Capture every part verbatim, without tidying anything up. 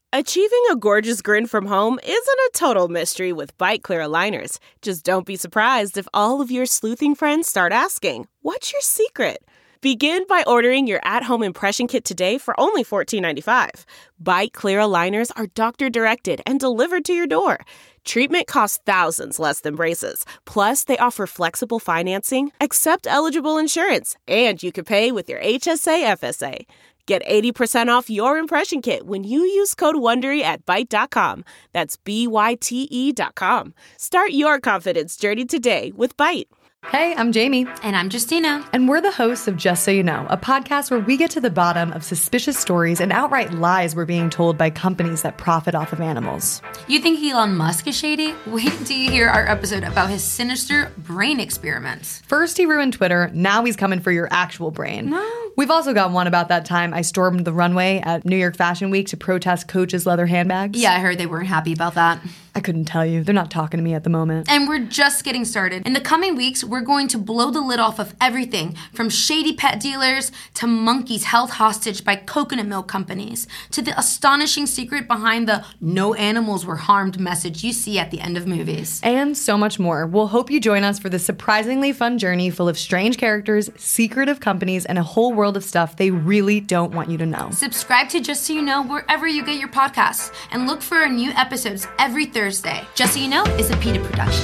Achieving a gorgeous grin from home isn't a total mystery with Byte Clear aligners. Just don't be surprised if all of your sleuthing friends start asking, "What's your secret?" Begin by ordering your at-home impression kit today for only fourteen ninety-five. Byte Clear aligners are doctor-directed and delivered to your door. Treatment costs thousands less than braces. Plus, they offer flexible financing, accept eligible insurance, and you can pay with your H S A F S A. Get eighty percent off your impression kit when you use code WONDERY at byte dot com. That's B Y T E dot com. Start your confidence journey today with Byte. Hey, I'm Jamie. And I'm Justina. And we're the hosts of Just So You Know, a podcast where we get to the bottom of suspicious stories and outright lies we're being told by companies that profit off of animals. You think Elon Musk is shady? Wait until you hear our episode about his sinister brain experiments. First he ruined Twitter, now he's coming for your actual brain. No. We've also got one about that time I stormed the runway at New York Fashion Week to protest Coach's leather handbags. Yeah, I heard they weren't happy about that. I couldn't tell you. They're not talking to me at the moment. And we're just getting started. In the coming weeks, we're going to blow the lid off of everything from shady pet dealers to monkeys held hostage by coconut milk companies to the astonishing secret behind the "no animals were harmed" message you see at the end of movies. And so much more. We'll hope you join us for this surprisingly fun journey full of strange characters, secretive companies, and a whole world of stuff they really don't want you to know. Subscribe to Just So You Know wherever you get your podcasts and look for our new episodes every Thursday. Just So You Know is a PETA production.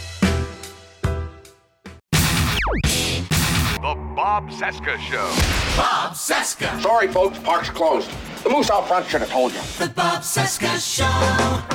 The Bob Cesca Show. Bob Cesca. Sorry, folks, park's closed. The moose out front should have told you. The Bob Cesca Show.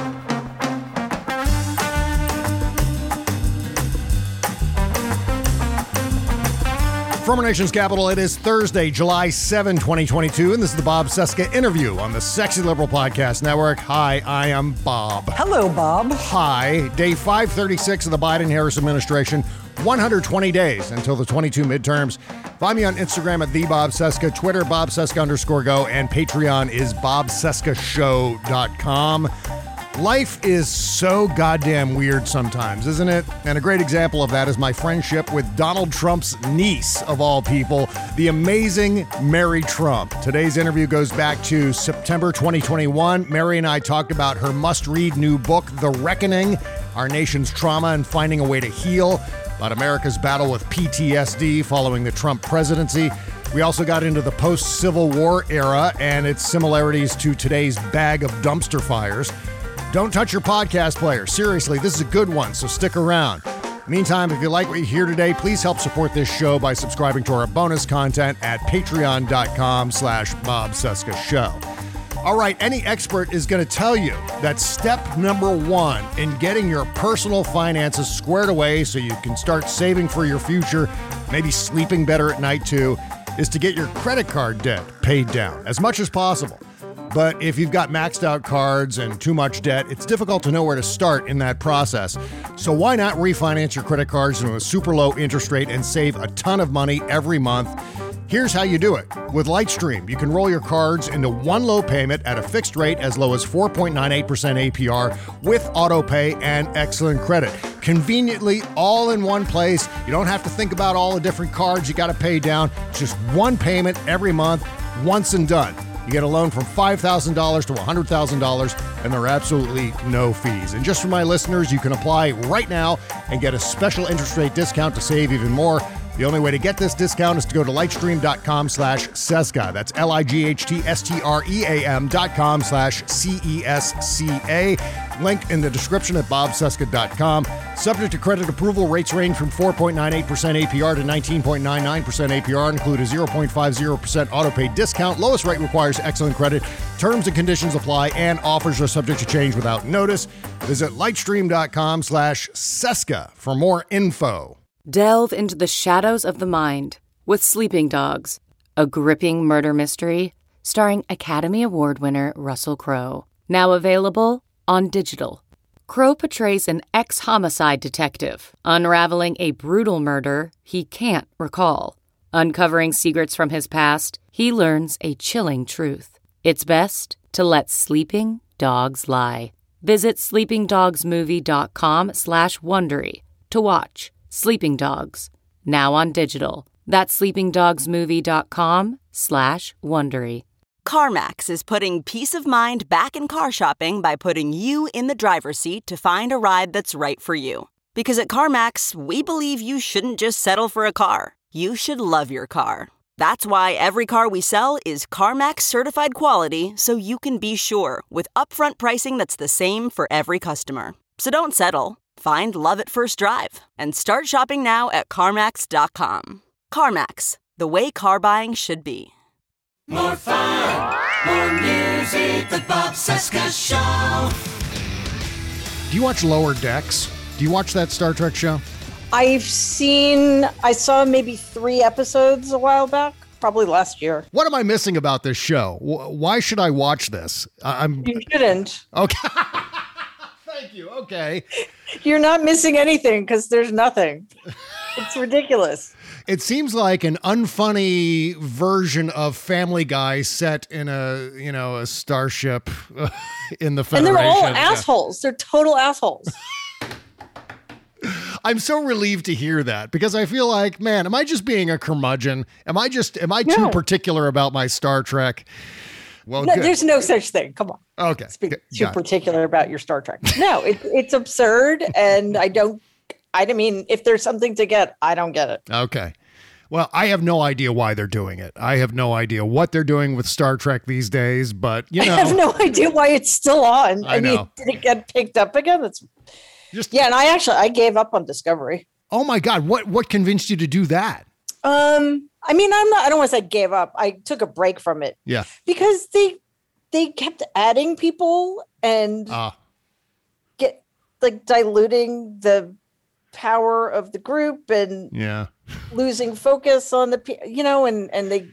From our nation's capital, it is Thursday, July seventh, twenty twenty-two, and this is the Bob Cesca Interview on the Sexy Liberal Podcast Network. Hi, I am Bob. Hello, Bob. Hi. Day five thirty-six of the Biden-Harris administration, one hundred twenty days until the twenty-two midterms. Find me on Instagram at the Bob Cesca, Twitter, Bob Cesca underscore go, and Patreon is bob cesca show dot com. Life is so goddamn weird sometimes, isn't it? And a great example of that is my friendship with Donald Trump's niece, of all people, the amazing Mary Trump. Today's interview goes back to September twenty twenty-one. Mary and I talked about her must-read new book, The Reckoning, Our Nation's Trauma and Finding a Way to Heal, about America's battle with P T S D following the Trump presidency. We also got into the post-Civil War era and its similarities to today's bag of dumpster fires. Don't touch your podcast player. Seriously, this is a good one, so stick around. Meantime, if you like what you hear today, please help support this show by subscribing to our bonus content at patreon.com slash Bob Cesca Show. All right, any expert is going to tell you that step number one in getting your personal finances squared away so you can start saving for your future, maybe sleeping better at night too, is to get your credit card debt paid down as much as possible. But if you've got maxed out cards and too much debt, it's difficult to know where to start in that process. So why not refinance your credit cards into a super low interest rate and save a ton of money every month? Here's how you do it. With Lightstream, you can roll your cards into one low payment at a fixed rate as low as four point nine eight percent A P R with auto pay and excellent credit. Conveniently, all in one place. You don't have to think about all the different cards you got to pay down. It's just one payment every month, once and done. You get a loan from five thousand dollars to one hundred thousand dollars, and there are absolutely no fees. And just for my listeners, you can apply right now and get a special interest rate discount to save even more. The only way to get this discount is to go to lightstream.com slash Cesca. That's L-I-G-H-T-S-T-R-E-A-M dot com slash C-E-S-C-A. Link in the description at bob cesca dot com. Subject to credit approval, rates range from four point nine eight percent A P R to nineteen point nine nine percent A P R, include a zero point five zero percent auto-pay discount. Lowest rate requires excellent credit. Terms and conditions apply, and offers are subject to change without notice. Visit lightstream.com slash Cesca for more info. Delve into the shadows of the mind with Sleeping Dogs, a gripping murder mystery starring Academy Award winner Russell Crowe. Now available on digital. Crowe portrays an ex-homicide detective unraveling a brutal murder he can't recall. Uncovering secrets from his past, he learns a chilling truth. It's best to let sleeping dogs lie. Visit sleepingdogsmovie.com slash Wondery to watch Sleeping Dogs, now on digital. That's sleepingdogsmovie.com slash Wondery. CarMax is putting peace of mind back in car shopping by putting you in the driver's seat to find a ride that's right for you. Because at CarMax, we believe you shouldn't just settle for a car. You should love your car. That's why every car we sell is CarMax certified quality, so you can be sure with upfront pricing that's the same for every customer. So don't settle. Find love at first drive and start shopping now at CarMax dot com. CarMax, the way car buying should be. More fun, more music, the Bob Cesca Show. Do you watch Lower Decks? Do you watch that Star Trek show? I've seen, I saw maybe three episodes a while back, probably last year. What am I missing about this show? Why should I watch this? I'm. You shouldn't. Okay. Thank you. Okay. You're not missing anything because there's nothing. It's ridiculous. It seems like an unfunny version of Family Guy set in a, you know, a starship in the Federation. And they're all assholes. They're total assholes. I'm so relieved to hear that because I feel like, man, am I just being a curmudgeon? Am I just, am I too No. particular about my Star Trek? Well, No, good. there's no such thing. Come on. Okay. Speak G- too got it. particular about your Star Trek. No, it, it's absurd. And I don't, I mean, if there's something to get, I don't get it. Okay. Well, I have no idea why they're doing it. I have no idea what they're doing with Star Trek these days, but you know. I have no idea why it's still on. I I, mean, know. did it get picked up again? That's Just, yeah. And I actually, I gave up on Discovery. oh my God, what what convinced you to do that? Um, I mean, I'm not, I don't want to say gave up. I took a break from it Yeah. because they, they kept adding people and Uh, get like diluting the power of the group and yeah. losing focus on the, pe- you know, and, and they,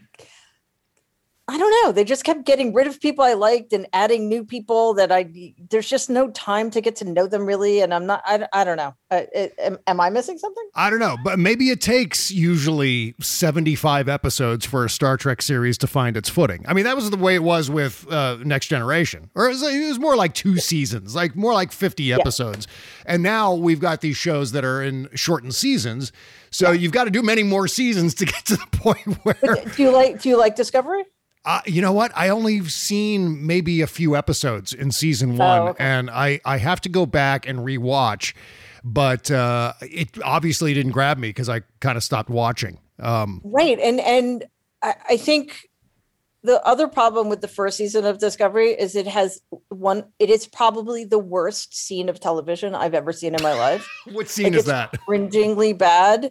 I don't know. They just kept getting rid of people I liked and adding new people that I, there's just no time to get to know them really. And I'm not, I, I don't know. Uh, it, am, am I missing something? I don't know, but maybe it takes usually seventy-five episodes for a Star Trek series to find its footing. I mean, that was the way it was with uh, Next Generation, or it was, it was more like two seasons, like more like fifty episodes. And now we've got these shows that are in shortened seasons. So you've got to do many more seasons to get to the point where. But do you like, do you like Discovery? Uh, you know what? I only seen maybe a few episodes in season one, Oh, okay. and I, I have to go back and rewatch. But uh, it obviously didn't grab me because I kind of stopped watching. Um, Right. And, and I, I think the other problem with the first season of Discovery is it has one, it is probably the worst scene of television I've ever seen in my life. what scene Like, is it's that? cringingly bad.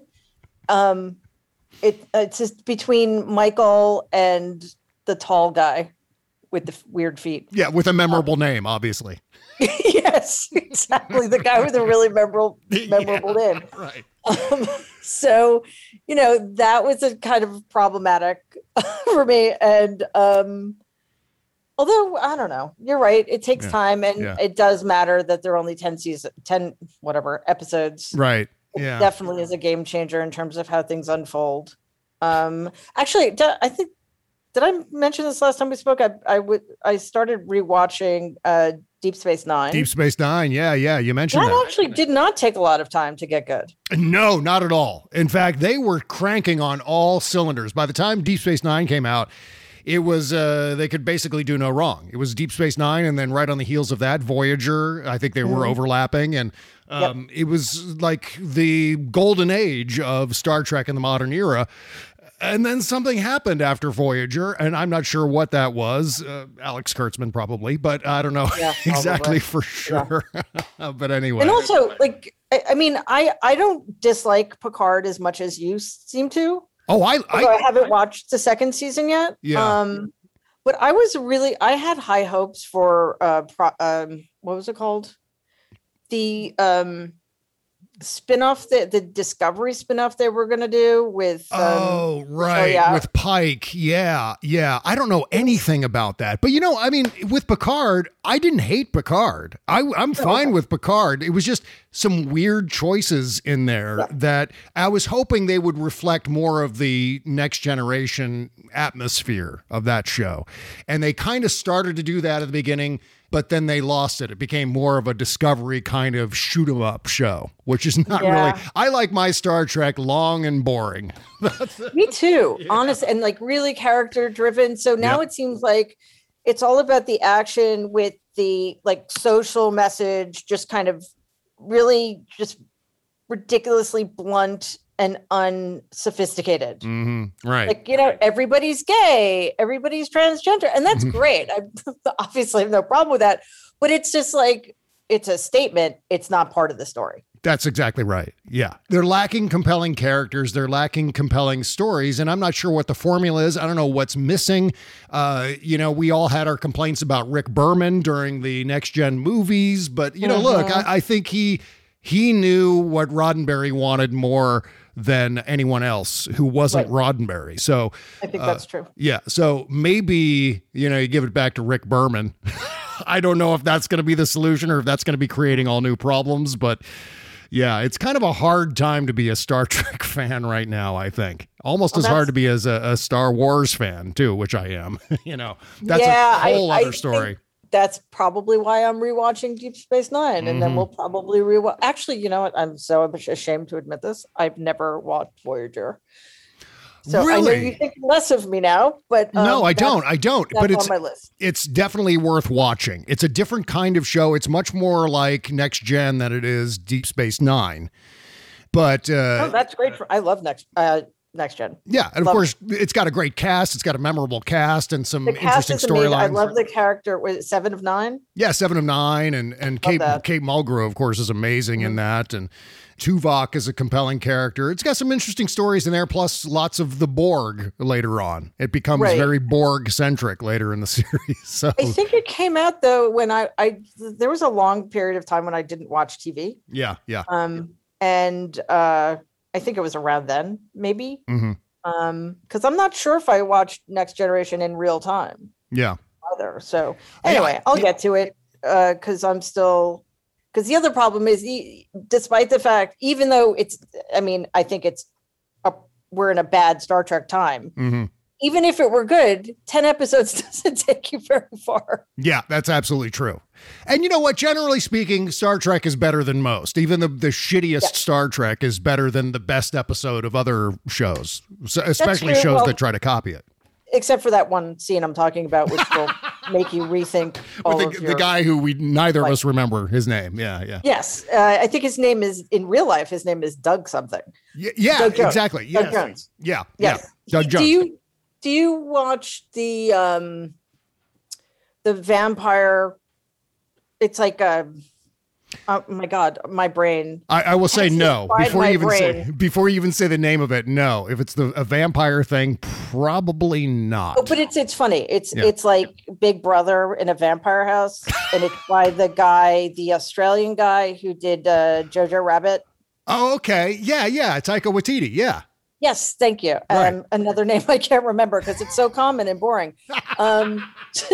Um, it it's just between Michael and the tall guy with the f- weird feet. Yeah, with a memorable name, obviously. Yes, exactly. The guy with a really memorable memorable Yeah, name. right. Um, so, you know, that was a kind of problematic for me. And um, although I don't know, you're right. It takes Yeah, time, and yeah. it does matter that there are only ten season, ten whatever episodes. Right. It Yeah. definitely is a game changer in terms of how things unfold. Um, actually, d- I think did I mention this last time we spoke? I I would I started rewatching uh, Deep Space Nine. Deep Space Nine. Yeah, yeah. You mentioned that that. actually did not take a lot of time to get good. No, not at all. In fact, they were cranking on all cylinders. By the time Deep Space Nine came out, it was, uh, they could basically do no wrong. It was Deep Space Nine, and then right on the heels of that, Voyager. I think they were Mhm. overlapping, and um, it was like the golden age of Star Trek in the modern era. And then something happened after Voyager, and I'm not sure what that was. Uh, Alex Kurtzman probably, but I don't know Yeah, exactly probably. for sure. But anyway. And also, like, I, I mean, I I don't dislike Picard as much as you seem to. oh, I, Although I, I haven't watched the second season yet. Yeah. Um, but I was really I had high hopes for uh, pro, um, what was it called? The um, spinoff, the the Discovery spinoff they were going to do with. Um, Oh, right. yeah. With Pike. Yeah. Yeah. I don't know anything about that. But, you know, I mean, with Picard, I didn't hate Picard. I, I'm fine with Picard. It was just some weird choices in there Yeah. that I was hoping they would reflect more of the Next Generation atmosphere of that show. And they kind of started to do that at the beginning. but then they lost it. It became more of a Discovery kind of shoot 'em up show, which is not Yeah. really, I like my Star Trek long and boring. Me too, honest, and like really character driven. So now Yep. it seems like it's all about the action with the like social message, just kind of really just ridiculously blunt and unsophisticated. Mm-hmm. Right. Like, you know, everybody's gay, everybody's transgender, and that's Mhm. great. I obviously have no problem with that, but it's just like, it's a statement. It's not part of the story. That's exactly right. Yeah. They're lacking compelling characters. They're lacking compelling stories. And I'm not sure what the formula is. I don't know what's missing. Uh, you know, we all had our complaints about Rick Berman during the Next Gen movies. But, you know, look, Mhm. I, I think he he knew what Roddenberry wanted more than anyone else who wasn't Roddenberry. So I think uh, that's true. Yeah. So maybe, you know, you give it back to Rick Berman. I don't know if that's going to be the solution or if that's going to be creating all new problems, but yeah, it's kind of a hard time to be a Star Trek fan right now, I think. Almost Well, as hard that's- to be as a, a Star Wars fan, too, which I am. You know, that's Yeah, a whole I- I other story. think that's probably why I'm rewatching Deep Space Nine, and then Mhm. we'll probably rewatch. Actually, you know what? I'm so ashamed to admit this. I've never watched Voyager, so I know Really? you think less of me now, but um, no, I that's- don't. I don't. That's But it's on my list. it's definitely worth watching. It's a different kind of show. It's much more like Next Gen than it is Deep Space Nine. But uh, Oh, that's great. For I love next uh, next gen. yeah, and of Love course, it's got a great cast. It's got a memorable cast and some The cast interesting is amazing. I storylines. love the character. Was it Seven of Nine? Yeah, Seven of Nine, and and Kate that. Kate Mulgrew, of course, is amazing Mm-hmm. in that, and Tuvok is a compelling character. It's got some interesting stories in there, plus lots of the Borg later on. It becomes Right. very Borg centric later in the series. So I think it came out though when I I there was a long period of time when I didn't watch T V. yeah, yeah, Um, and uh, I think it was around then, maybe. hmm Um, because I'm not sure if I watched Next Generation in real time yeah. either. So anyway, I'll get to it uh, because I'm still because the other problem is, e- despite the fact, even though it's, I mean, I think it's a, we're in a bad Star Trek time. hmm Even if it were good, ten episodes doesn't take you very far. Yeah, that's absolutely true. And you know what? Generally speaking, Star Trek is better than most. Even the, the shittiest Yeah. Star Trek is better than the best episode of other shows, so, especially true. shows Well- that try to copy it. Except for that one scene I'm talking about, which will make you rethink all With of the, your... the guy who we neither of Like- us remember his name. Yeah, yeah. Yes, uh, I think his name is, in real life, his name is Doug something. Y- Yeah, Doug Jones. exactly. Doug Yes. Jones. Yeah, Yes. yeah. Doug Do Jones. you do you watch the um the vampire? It's like a oh my god, my brain. I, I will say Has no fried before my you even say brain. before you even say the name of it. No, if it's the a vampire thing, probably not. Oh, but it's it's funny. It's Yeah. it's like Big Brother in a vampire house, and it's by the guy, the Australian guy who did uh, Jojo Rabbit. Oh, okay. Yeah, yeah. Taika Waititi. Yeah. Yes, thank you. Right. Um, another name I can't remember because it's so common and boring. Um,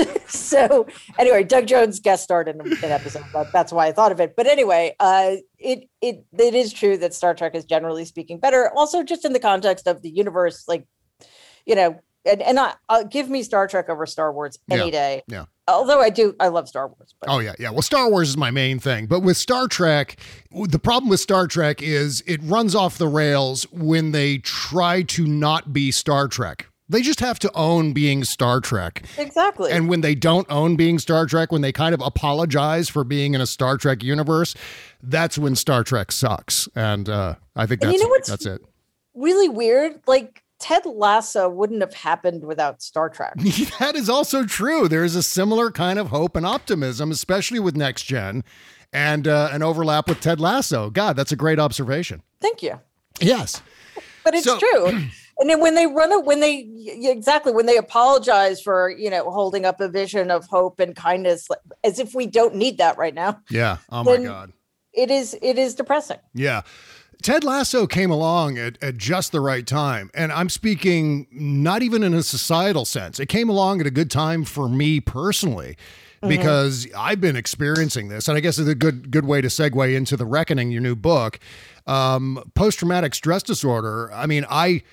so anyway, Doug Jones guest starred in an episode. That, that's why I thought of it. But anyway, uh, it it it is true that Star Trek is generally speaking better. Also, just in the context of the universe, like you know, and and I, uh, give me Star Trek over Star Wars any Yeah. day. Yeah. Although I do, I love Star Wars. But Oh yeah, yeah. Well, Star Wars is my main thing, but with Star Trek, the problem with Star Trek is it runs off the rails when they try to not be Star Trek. They just have to own being Star Trek. exactly. And when they don't own being Star Trek, when they kind of apologize for being in a Star Trek universe, that's when Star Trek sucks. And uh, I think And that's you know what's- that's it. really weird. Like Ted Lasso wouldn't have happened without Star Trek. That is also true. There is a similar kind of hope and optimism, especially with Next Gen, and uh, an overlap with Ted Lasso. God, that's a great observation. Thank you. Yes. But it's So- true. And then when they run it, when they y- exactly when they apologize for you know holding up a vision of hope and kindness, like, as if we don't need that right now, Yeah. Oh my Then- God. it is it is depressing. Yeah. Ted Lasso came along at, at just the right time. And I'm speaking not even in a societal sense. It came along at a good time for me personally, because I've been experiencing this. And I guess it's a good good way to segue into The Reckoning, your new book. Um, post-traumatic stress disorder. I mean, I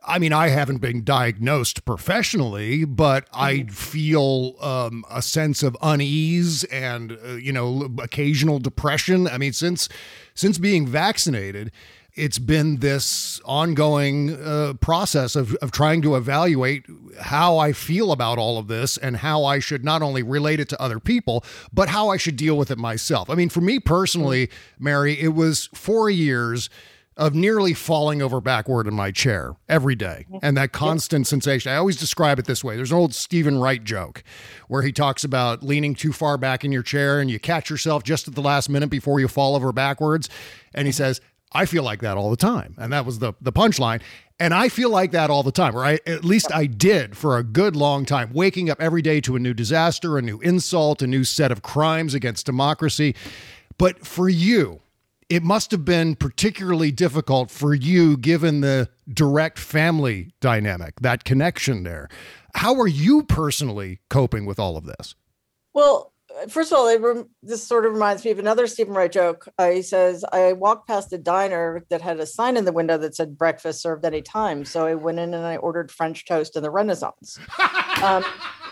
I mean, I haven't been diagnosed professionally, but I feel um, a sense of unease and, uh, you know, occasional depression. I mean, since since being vaccinated, it's been this ongoing uh, process of, of trying to evaluate how I feel about all of this and how I should not only relate it to other people, but how I should deal with it myself. I mean, for me personally, Mary, it was four years of nearly falling over backward in my chair every day. And that constant sensation. I always describe it this way. There's an old Stephen Wright joke where he talks about leaning too far back in your chair and you catch yourself just at the last minute before you fall over backwards. And he says, I feel like that all the time. And that was the, the punchline. And I feel like that all the time, or I, at least I did for a good long time, waking up every day to a new disaster, a new insult, a new set of crimes against democracy. But for you, it must have been particularly difficult for you, given the direct family dynamic, that connection there. How are you personally coping with all of this? Well, first of all, it rem- this sort of reminds me of another Stephen Wright joke. Uh, he says, I walked past a diner that had a sign in the window that said breakfast served any time. So I went in and I ordered French toast in the Renaissance. Um,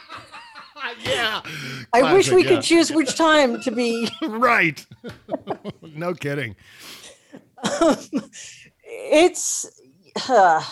yeah. I Classic, wish we yeah. could choose which time to be. Right. No kidding. Um, it's, uh,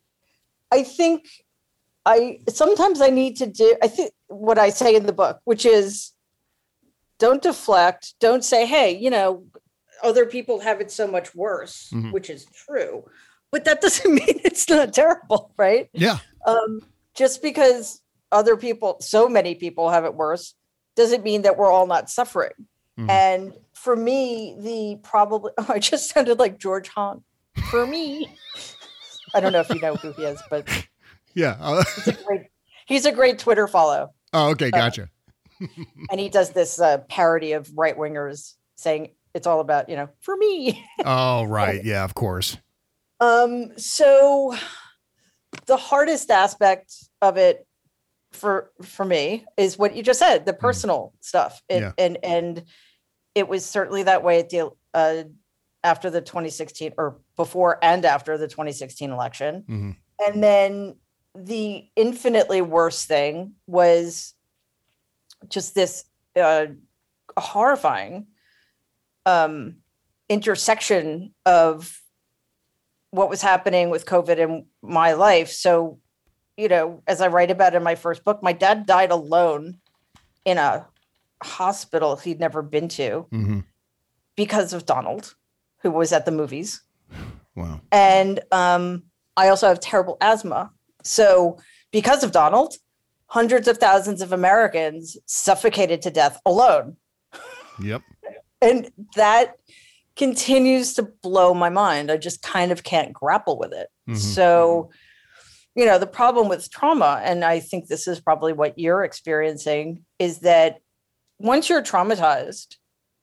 I think I, sometimes I need to do, I think what I say in the book, which is don't deflect, don't say, hey, you know, other people have it so much worse, Mhm. which is true, but that doesn't mean it's not terrible, right? Yeah. Um, just because other people, so many people have it worse, doesn't mean that we're all not suffering. Mhm. And for me, the probably, oh, I just sounded like George Hahn. For me, I don't know if you know who he is, but Yeah. Uh, he's a great, he's a great Twitter follow. oh, okay. Gotcha. And he does this uh, parody of right wingers saying it's all about, you know, for me. Oh, right. Yeah, of course. Um, so the hardest aspect of it for for me is what you just said, the personal stuff. It, Yeah. And and it was certainly that way at the uh, after the twenty sixteen or before and after the twenty sixteen election. Mhm. And then the infinitely worse thing was just this uh, horrifying um, intersection of what was happening with COVID in my life. So, you know, as I write about in my first book, my dad died alone in a hospital he'd never been to Mm-hmm. because of Donald, who was at the movies. Wow. And um, I also have terrible asthma. So because of Donald, hundreds of thousands of Americans suffocated to death alone. Yep. And that continues to blow my mind. I just kind of can't grapple with it. Mhm. So, you know, the problem with trauma, and I think this is probably what you're experiencing, is that once you're traumatized,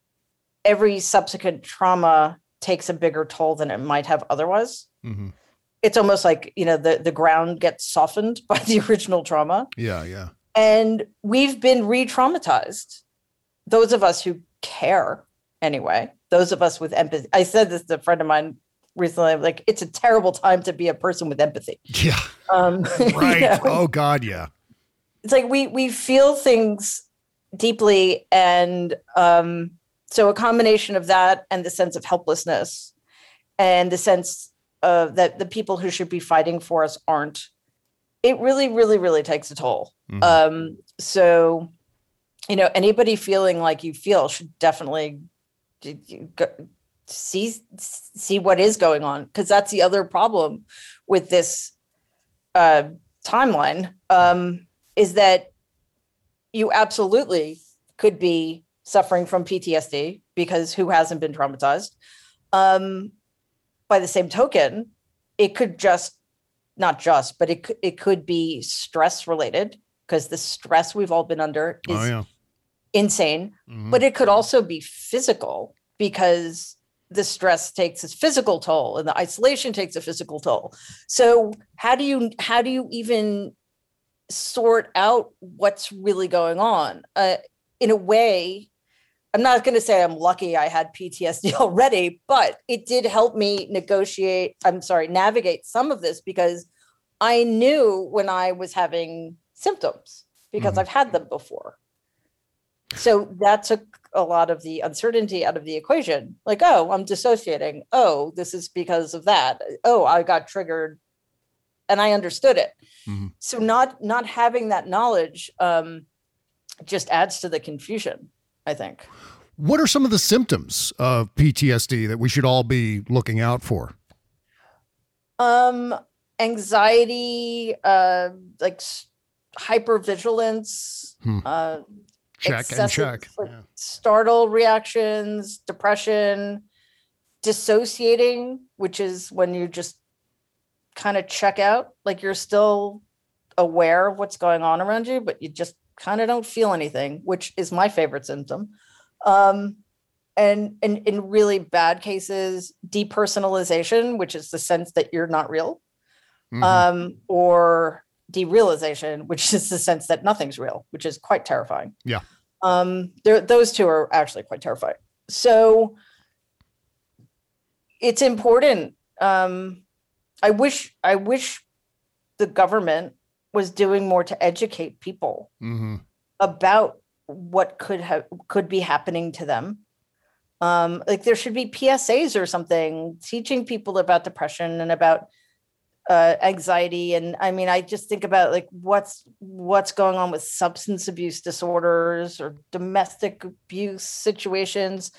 every subsequent trauma takes a bigger toll than it might have otherwise. Mm-hmm. It's almost like, you know, the, the ground gets softened by the original trauma. Yeah, yeah. And we've been re-traumatized. Those of us who care, anyway, those of us with empathy. I said this to a friend of mine recently, like, it's a terrible time to be a person with empathy. Yeah. Um, Right. you know? Oh, God, yeah. It's like we we feel things deeply. And um, so a combination of that and the sense of helplessness and the sense uh, that the people who should be fighting for us aren't, it really, really, really takes a toll. Mhm. Um, so, you know, anybody feeling like you feel should definitely d- d- go, see, see what is going on. Cause that's the other problem with this uh, timeline um, is that you absolutely could be suffering from P T S D, because who hasn't been traumatized? Um, by the same token, it could just, not just, but it could, it could be stress related, because the stress we've all been under is Oh, yeah. insane. Mhm. But it could also be physical, because the stress takes its physical toll and the isolation takes a physical toll. So how do you how do you even sort out what's really going on? Uh, in a way, I'm not going to say I'm lucky I had P T S D already, but it did help me negotiate, I'm sorry, navigate some of this, because I knew when I was having symptoms because mm-hmm. I've had them before. So that took a lot of the uncertainty out of the equation. Like, oh, I'm dissociating. Oh, this is because of that. Oh, I got triggered and I understood it. Mm-hmm. So not, not having that knowledge um, just adds to the confusion, I think. What are some of the symptoms of P T S D that we should all be looking out for? Um, anxiety, uh, like hypervigilance, hmm. uh, check and check. Like, yeah. startle reactions, depression, dissociating, which is when you just kind of check out, like you're still aware of what's going on around you, but you just kind of don't feel anything, which is my favorite symptom. Um, and, and in really bad cases, depersonalization, which is the sense that you're not real, mm-hmm. um, or derealization, which is the sense that nothing's real, which is quite terrifying. Yeah. Um, there, those two are actually quite terrifying. So it's important. Um, I wish, I wish the government was doing more to educate people mm-hmm. about what could have, could be happening to them. Um, like there should be P S As or something teaching people about depression and about Uh, anxiety. And I mean, I just think about like what's what's going on with substance abuse disorders or domestic abuse situations,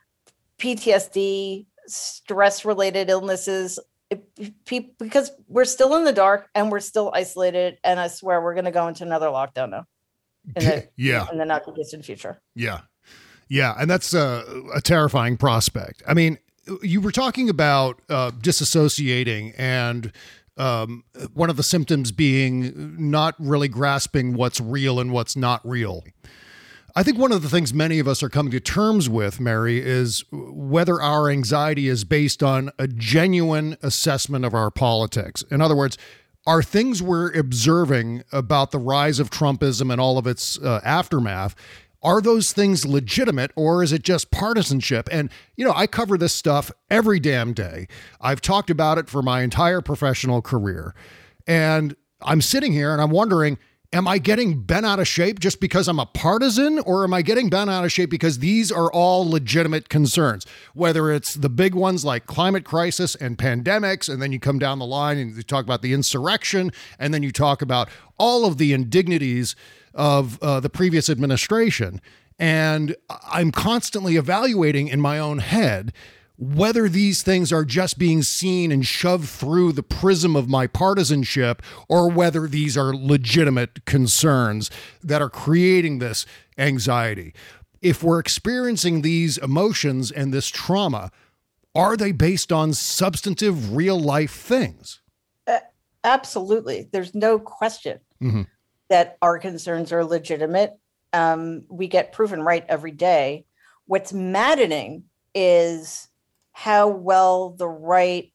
P T S D, stress-related illnesses, it, it, because we're still in the dark and we're still isolated. And I swear we're going to go into another lockdown now. In the, yeah. in the not too distant future. Yeah. Yeah. And that's a, a terrifying prospect. I mean, you were talking about uh, disassociating and um, one of the symptoms being not really grasping what's real and what's not real. I think one of the things many of us are coming to terms with, Mary, is whether our anxiety is based on a genuine assessment of our politics. In other words, are things we're observing about the rise of Trumpism and all of its uh, aftermath, are those things legitimate, or is it just partisanship? And, you know, I cover this stuff every damn day. I've talked about it for my entire professional career. And I'm sitting here and I'm wondering, am I getting bent out of shape just because I'm a partisan, or am I getting bent out of shape because these are all legitimate concerns? Whether it's the big ones like climate crisis and pandemics, and then you come down the line and you talk about the insurrection, and then you talk about all of the indignities of uh, the previous administration. And I'm constantly evaluating in my own head whether these things are just being seen and shoved through the prism of my partisanship, or whether these are legitimate concerns that are creating this anxiety. If we're experiencing these emotions and this trauma, are they based on substantive real life things? Uh, absolutely. There's no question. Mm-hmm. that our concerns are legitimate. Um, we get proven right every day. What's maddening is how well the right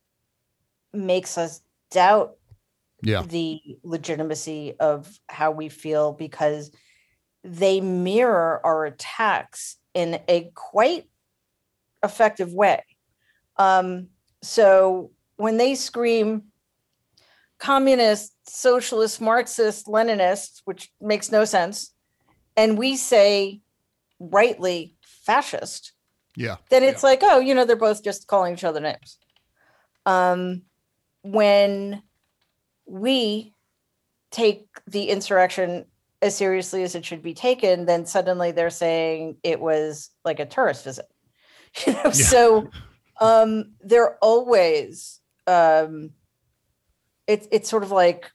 makes us doubt yeah. the legitimacy of how we feel, because they mirror our attacks in a quite effective way. Um, so when they scream communist, socialist, Marxist, Leninist, which makes no sense, and we say rightly fascist, yeah, then it's yeah. like, oh, you know, they're both just calling each other names. Um, when we take the insurrection as seriously as it should be taken, then suddenly they're saying it was like a tourist visit. You know? Yeah. So um, they're always um, it's it's sort of like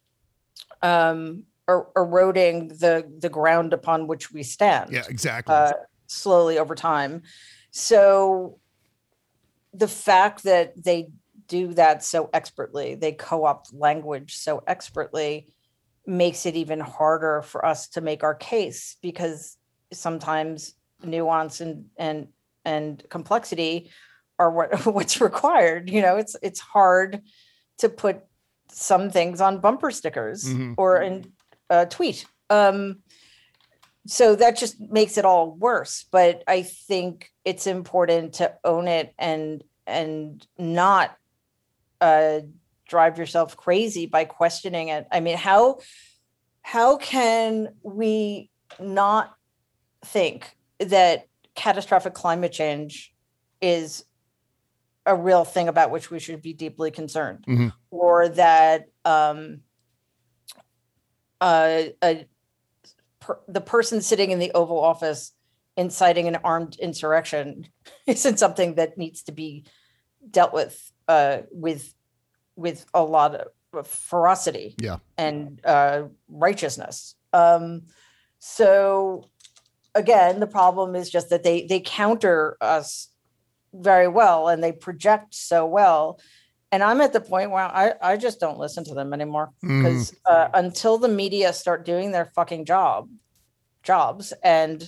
um, er- eroding the the ground upon which we stand. Yeah, exactly. Uh, slowly over time. So the fact that they do that so expertly, they co-opt language so expertly, makes it even harder for us to make our case, because sometimes nuance and and and complexity are what what's required. You know, it's it's hard to put some things on bumper stickers mm-hmm. or in a tweet. Um, so that just makes it all worse. But I think it's important to own it and and not uh, drive yourself crazy by questioning it. I mean, how how can we not think that catastrophic climate change is a real thing about which we should be deeply concerned, mm-hmm. or that um, uh, a, per, the person sitting in the Oval Office inciting an armed insurrection isn't something that needs to be dealt with uh, with with a lot of ferocity yeah. and uh, righteousness. Um, so again, the problem is just that they they counter us very well and they project so well. And I'm at the point where I, I just don't listen to them anymore because mm. uh, until the media start doing their fucking job jobs and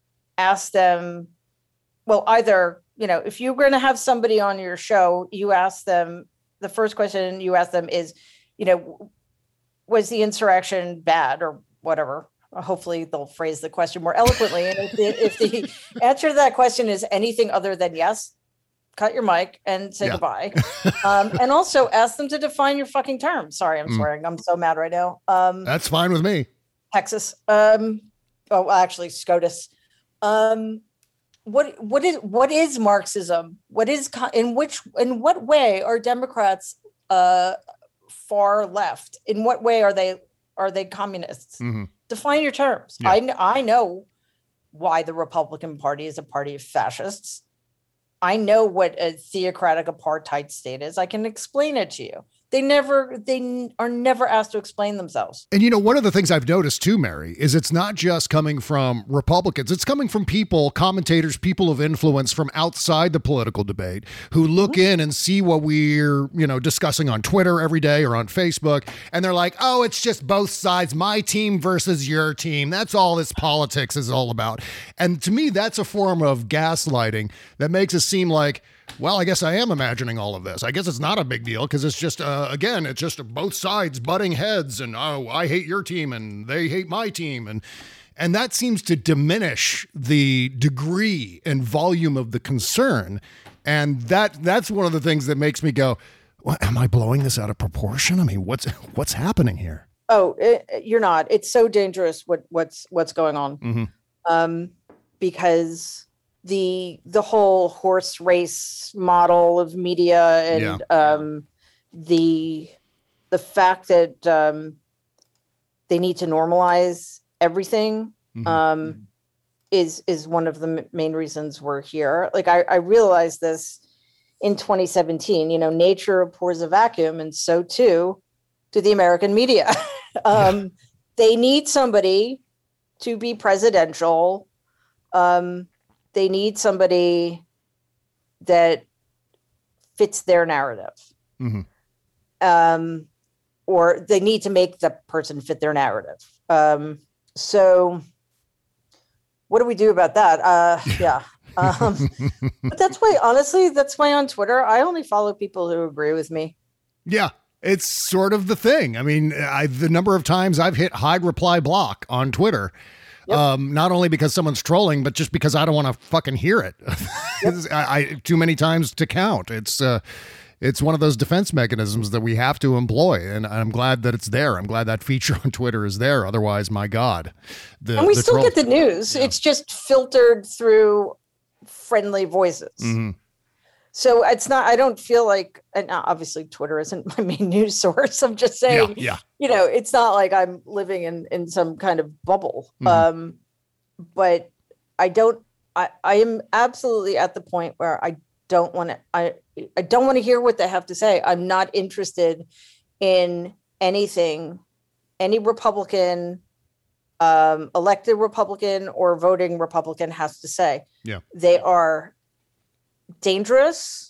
ask them, well, either, you know, if you're going to have somebody on your show, you ask them, the first question you ask them is, you know, was the insurrection bad or whatever? Hopefully they'll phrase the question more eloquently. And if the, if the answer to that question is anything other than yes, cut your mic and say yeah. goodbye. Um, and also ask them to define your fucking terms. Sorry, I'm mm. swearing. I'm so mad right now. Um, That's fine with me. Texas. Um, oh, actually, SCOTUS. Um, what what is what is Marxism? What is in which in what way are Democrats uh, far left? In what way are they are they communists? Mm-hmm. Define your terms. Yeah. I I know why the Republican Party is a party of fascists. I know what a theocratic apartheid state is. I can explain it to you. They never, they are never asked to explain themselves. And, you know, one of the things I've noticed too, Mary, is it's not just coming from Republicans. It's coming from people, commentators, people of influence from outside the political debate who look mm-hmm. in and see what we're, you know, discussing on Twitter every day or on Facebook. And they're like, oh, it's just both sides, my team versus your team. That's all this politics is all about. And to me, that's a form of gaslighting that makes it seem like, well, I guess I am imagining all of this. I guess it's not a big deal because it's just, uh, again, it's just both sides butting heads and, oh, I hate your team and they hate my team. And and that seems to diminish the degree and volume of the concern. And that that's one of the things that makes me go, well, am I blowing this out of proportion? I mean, what's what's happening here? Oh, it, you're not. It's so dangerous what what's what's going on. Mm-hmm. Um, because the the whole horse race model of media and yeah. um, the the fact that um, they need to normalize everything mm-hmm. um, is is one of the m- main reasons we're here. Like I, I realized this in twenty seventeen. You know, nature abhors a vacuum, and so too do the American media. um, yeah. They need somebody to be presidential. Um, They need somebody that fits their narrative. Mm-hmm. Um, or they need to make the person fit their narrative. Um, so what do we do about that? Uh, yeah. Um, but that's why, honestly, that's why on Twitter, I only follow people who agree with me. Yeah. It's sort of the thing. I mean, I, the number of times I've hit hide reply block on Twitter, Yep. Um, not only because someone's trolling, but just because I don't want to fucking hear it. Yep. I, I too many times to count. It's uh, it's one of those defense mechanisms that we have to employ, and I'm glad that it's there. I'm glad that feature on Twitter is there. Otherwise, my God, the, and we the still troll- get the news. Yeah. It's just filtered through friendly voices. Mm-hmm. So it's not, I don't feel like, and obviously Twitter isn't my main news source. I'm just saying, yeah, yeah. you know, it's not like I'm living in, in some kind of bubble. Mm-hmm. Um, but I don't, I, I am absolutely at the point where I don't want to, I, I don't want to hear what they have to say. I'm not interested in anything, any Republican, um, elected Republican or voting Republican has to say. Yeah. They are dangerous.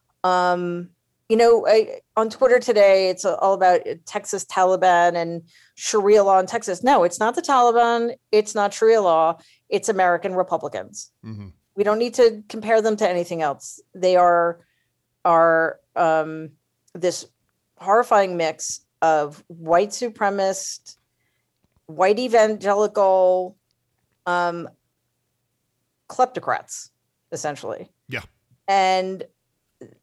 Um, you know, I, on Twitter today, it's all about Texas Taliban and Sharia law in Texas. No, it's not the Taliban. It's not Sharia law. It's American Republicans. Mm-hmm. We don't need to compare them to anything else. They are are um, this horrifying mix of white supremacist, white evangelical, um, kleptocrats, essentially. Yeah. And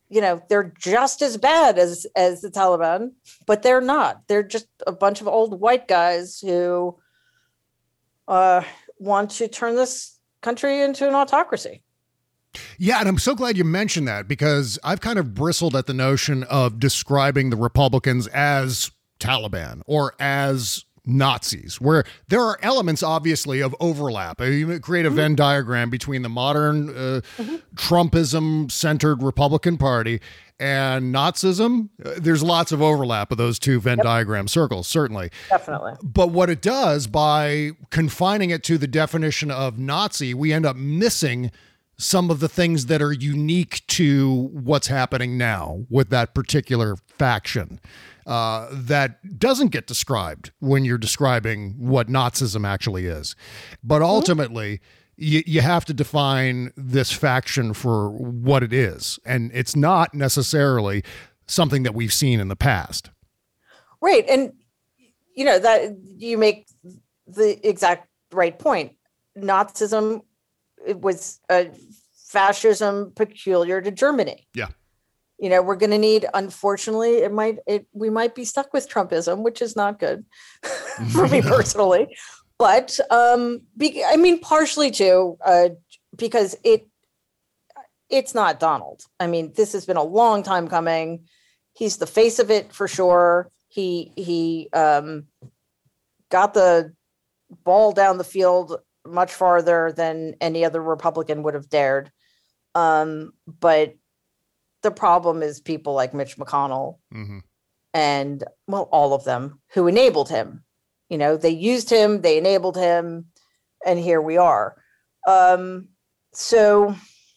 you know, they're just as bad as as the Taliban, but they're not. They're just a bunch of old white guys who uh, want to turn this country into an autocracy. Yeah, and I'm so glad you mentioned that, because I've kind of bristled at the notion of describing the Republicans as Taliban or as Nazis, where there are elements, obviously, of overlap. You create a mm-hmm. Venn diagram between the modern uh, mm-hmm. Trumpism-centered Republican Party and Nazism. There's lots of overlap of those two Venn yep. diagram circles, certainly. Definitely. But what it does, by confining it to the definition of Nazi, we end up missing some of the things that are unique to what's happening now with that particular faction uh, that doesn't get described when you're describing what Nazism actually is. But ultimately, mm-hmm. you, you have to define this faction for what it is. And it's not necessarily something that we've seen in the past. Right. And, you know, that you make the exact right point. Nazism, it was a fascism peculiar to Germany. Yeah. You know, we're going to need, unfortunately, it might, it, we might be stuck with Trumpism, which is not good for me personally. But, um, be, I mean, partially too, uh, because it, it's not Donald. I mean, this has been a long time coming. He's the face of it for sure. He, he, um, got the ball down the field much farther than any other Republican would have dared. Um, but the problem is people like Mitch McConnell mm-hmm. and, well, all of them who enabled him. You know, they used him, they enabled him, and here we are. Um, so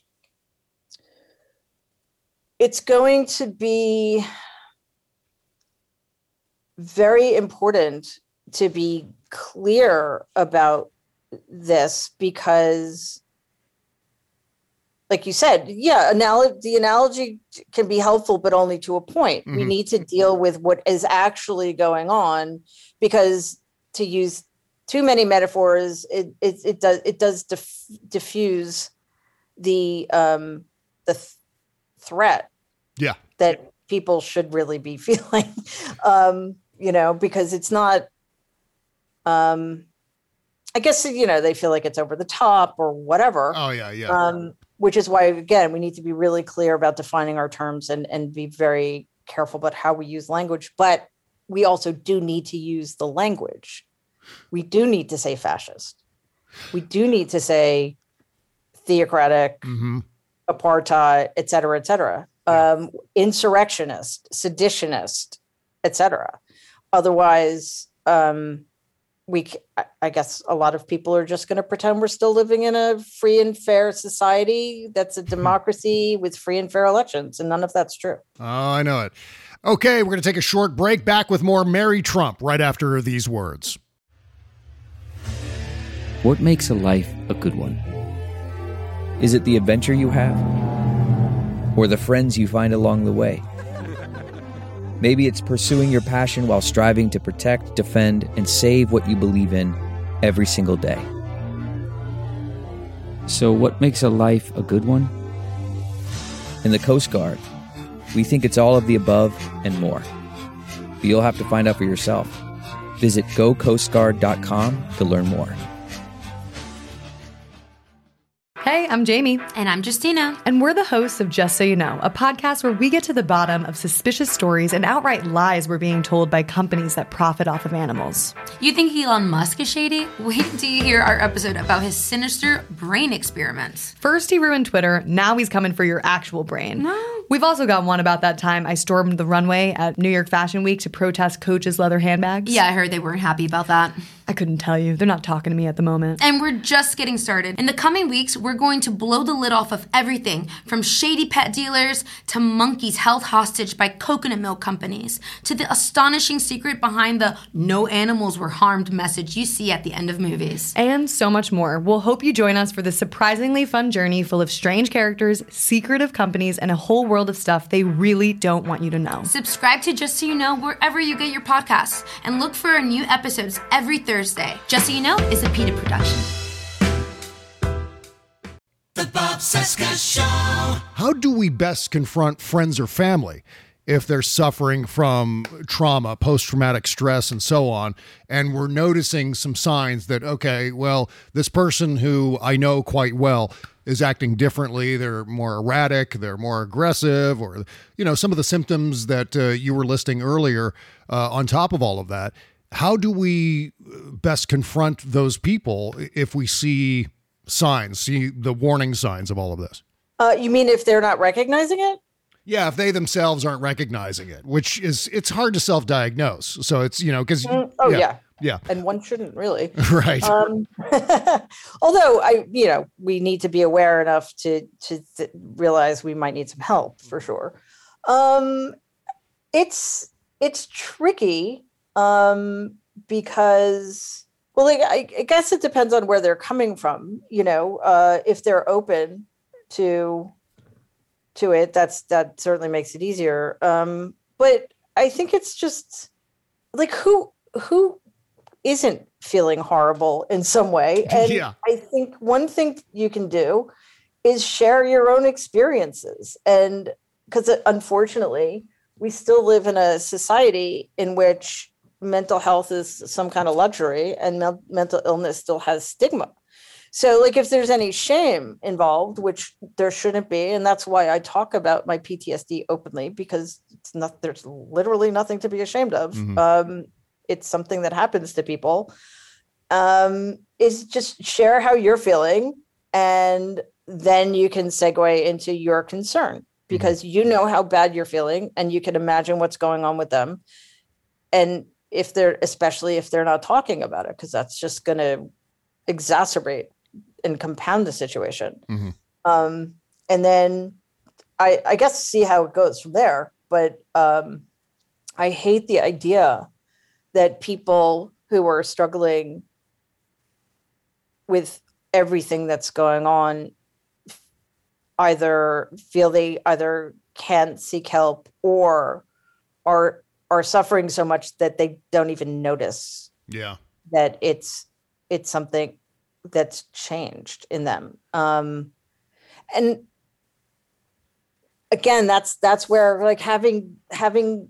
it's going to be very important to be clear about this, because, like you said, yeah, anal- the analogy can be helpful, but only to a point. Mm-hmm. We need to deal with what is actually going on, because to use too many metaphors, it it, it does it does diff- diffuse the um, the th- threat. Yeah, that people should really be feeling, um, you know, because it's not. Um, I guess, you know, they feel like it's over the top or whatever. Oh, yeah, yeah. Um, which is why, again, we need to be really clear about defining our terms and, and be very careful about how we use language. But we also do need to use the language. We do need to say fascist. We do need to say theocratic, mm-hmm. apartheid, et cetera, et cetera. Yeah. Um, insurrectionist, seditionist, et cetera. Otherwise, um, we, I guess a lot of people are just going to pretend we're still living in a free and fair society that's a democracy with free and fair elections, and none of that's true. Oh, I know it. Okay, we're going to take a short break. Back with more Mary Trump right after these words. What makes a life a good one? Is it the adventure you have? Or the friends you find along the way? Maybe it's pursuing your passion while striving to protect, defend, and save what you believe in every single day. So what makes a life a good one? In the Coast Guard, we think it's all of the above and more. But you'll have to find out for yourself. Visit go coast guard dot com to learn more. Hey, I'm Jamie. And I'm Justina. And we're the hosts of Just So You Know, a podcast where we get to the bottom of suspicious stories and outright lies we're being told by companies that profit off of animals. You think Elon Musk is shady? Wait till you hear our episode about his sinister brain experiments. First he ruined Twitter, now he's coming for your actual brain. No. We've also got one about that time I stormed the runway at New York Fashion Week to protest Coach's leather handbags. Yeah, I heard they weren't happy about that. I couldn't tell you. They're not talking to me at the moment. And we're just getting started. In the coming weeks, we're going to blow the lid off of everything from shady pet dealers to monkeys held hostage by coconut milk companies to the astonishing secret behind the no animals were harmed message you see at the end of movies. And so much more. We'll hope you join us for this surprisingly fun journey full of strange characters, secretive companies, and a whole world of stuff they really don't want you to know. Subscribe to Just So You Know wherever you get your podcasts and look for our new episodes every Thursday. Just So You Know is a PETA production. The Bob Cesca Show. How do we best confront friends or family if they're suffering from trauma, post-traumatic stress, and so on, and we're noticing some signs that, okay, well, this person who I know quite well is acting differently, they're more erratic, they're more aggressive, or, you know, some of the symptoms that uh, you were listing earlier uh, on top of all of that. How do we best confront those people if we see signs, see the warning signs of all of this? Uh, you mean if they're not recognizing it? Yeah, if they themselves aren't recognizing it, which is, it's hard to self-diagnose. So it's, you know, because... Mm, oh, yeah. yeah. Yeah. And one shouldn't really. Right. Um, although, I, you know, we need to be aware enough to, to th- realize we might need some help for sure. Um, it's, it's tricky um, because, well, like, I, I guess it depends on where they're coming from. You know, uh, if they're open to... to it, that's that certainly makes it easier. Um, but I think it's just like who who isn't feeling horrible in some way. And yeah. I think one thing you can do is share your own experiences. And because unfortunately, we still live in a society in which mental health is some kind of luxury and me- mental illness still has stigma. So, like, if there's any shame involved, which there shouldn't be, and that's why I talk about my P T S D openly, because it's not, there's literally nothing to be ashamed of. Mm-hmm. Um, it's something that happens to people. Um, is just share how you're feeling, and then you can segue into your concern, because mm-hmm. you know how bad you're feeling, and you can imagine what's going on with them. And if they're, especially if they're not talking about it, because that's just going to exacerbate and compound the situation. Mm-hmm. Um, and then I, I guess see how it goes from there. But um, I hate the idea that people who are struggling with everything that's going on either feel they either can't seek help or are are suffering so much that they don't even notice yeah. that it's it's something that's changed in them. Um, and again, that's, that's where like having, having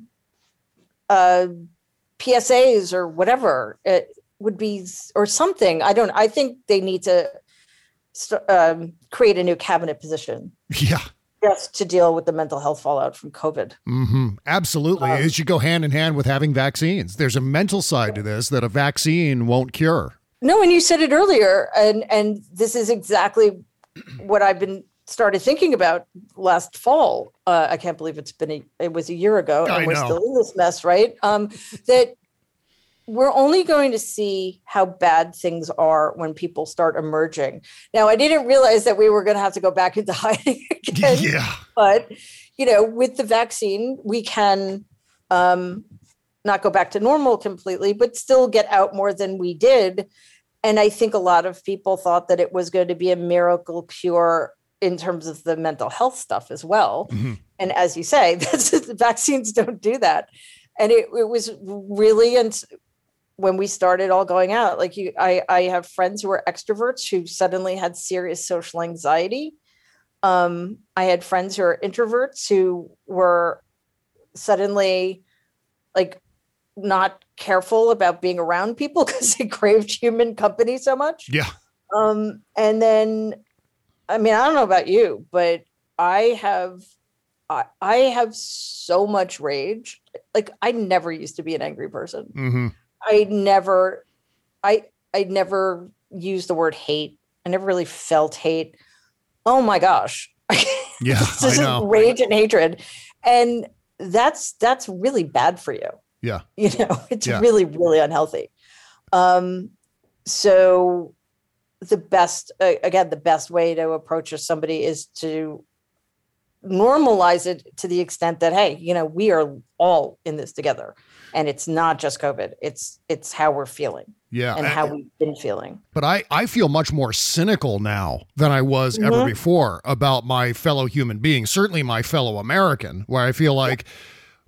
uh, P S As or whatever it would be, or something. I don't, I think they need to st- um, create a new cabinet position. Yeah. Just to deal with the mental health fallout from COVID. Mm-hmm. Absolutely. Um, it should go hand in hand with having vaccines. There's a mental side to this that a vaccine won't cure. No, and you said it earlier, and and this is exactly what I've been started thinking about last fall. Uh, I can't believe it's been a, it was a year ago, and I we're know. still in this mess, right? Um, that we're only going to see how bad things are when people start emerging. Now, I didn't realize that we were going to have to go back into hiding again. Yeah, but you know, with the vaccine, we can. Um, not go back to normal completely, but still get out more than we did. And I think a lot of people thought that it was going to be a miracle cure in terms of the mental health stuff as well. Mm-hmm. And as you say, that's, the vaccines don't do that. And it, it was really, and when we started all going out, like you, I, I have friends who are extroverts who suddenly had serious social anxiety. Um, I had friends who are introverts who were suddenly like, not careful about being around people because they craved human company so much. Yeah. Um, and then, I mean, I don't know about you, but I have, I, I have so much rage. Like I never used to be an angry person. Mm-hmm. I never, I, I never used the word hate. I never really felt hate. Oh my gosh. Yeah. This is rage and hatred. And that's, that's really bad for you. Yeah. You know, it's yeah. really, really unhealthy. Um, so the best, uh, again, the best way to approach somebody is to normalize it to the extent that, hey, you know, we are all in this together, and it's not just COVID. It's, it's how we're feeling. Yeah. And how we've been feeling. But I, I feel much more cynical now than I was mm-hmm. ever before about my fellow human being, certainly my fellow American, where I feel like, yeah.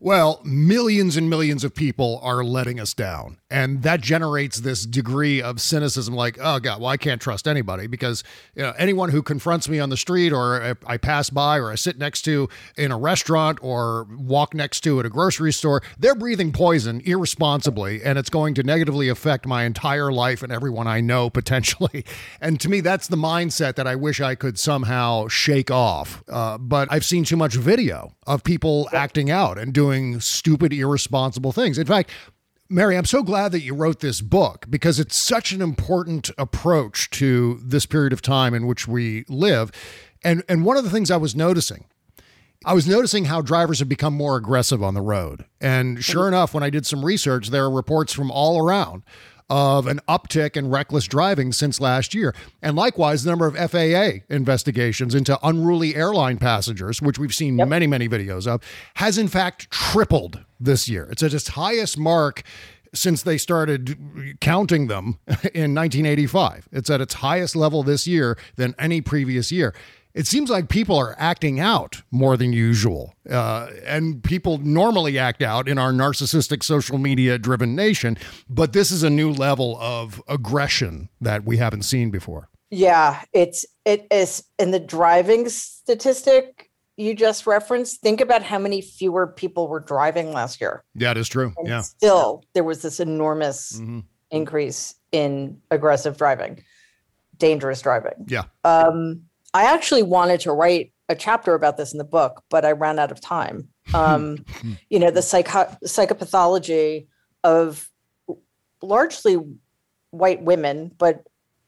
Well, millions and millions of people are letting us down. And that generates this degree of cynicism like, oh, God, well, I can't trust anybody because you know, anyone who confronts me on the street or I pass by or I sit next to in a restaurant or walk next to at a grocery store, they're breathing poison irresponsibly, and it's going to negatively affect my entire life and everyone I know potentially. And to me, that's the mindset that I wish I could somehow shake off. Uh, but I've seen too much video of people acting out and doing stupid, irresponsible things. In fact, Mary, I'm so glad that you wrote this book because it's such an important approach to this period of time in which we live. And, and one of the things I was noticing, I was noticing how drivers have become more aggressive on the road. And sure enough, when I did some research, there are reports from all around of an uptick in reckless driving since last year. And likewise, the number of F A A investigations into unruly airline passengers, which we've seen yep. many, many videos of, has in fact tripled this year. It's at its highest mark since they started counting them in nineteen eighty-five. It's at its highest level this year than any previous year. It seems like people are acting out more than usual. Uh, and people normally act out in our narcissistic social media driven nation. But this is a new level of aggression that we haven't seen before. Yeah, it's it is in the driving statistic you just referenced. Think about how many fewer people were driving last year. Yeah, it is true. And yeah. Still, there was this enormous mm-hmm. increase in aggressive driving, dangerous driving. Yeah. Um, I actually wanted to write a chapter about this in the book, but I ran out of time. Um, you know, the psycho- psychopathology of largely white women, but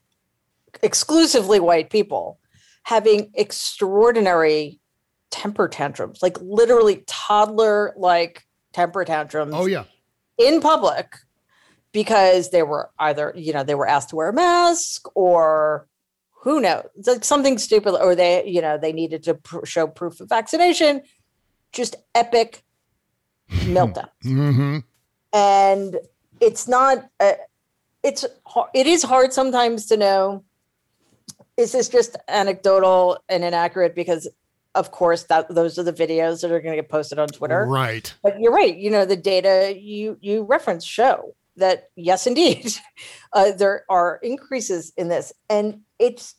exclusively white people having extraordinary temper tantrums, like literally toddler-like temper tantrums. Oh, yeah. In public because they were either, you know, they were asked to wear a mask or who knows, it's like something stupid, or they, you know, they needed to pr- show proof of vaccination, just epic meltdown. Mm-hmm. And it's not, uh, it's, it is hard sometimes to know, is this just anecdotal and inaccurate? Because of course that those are the videos that are going to get posted on Twitter. Right. But you're right. You know, the data you, you reference show that yes, indeed, uh, there are increases in this. And it's,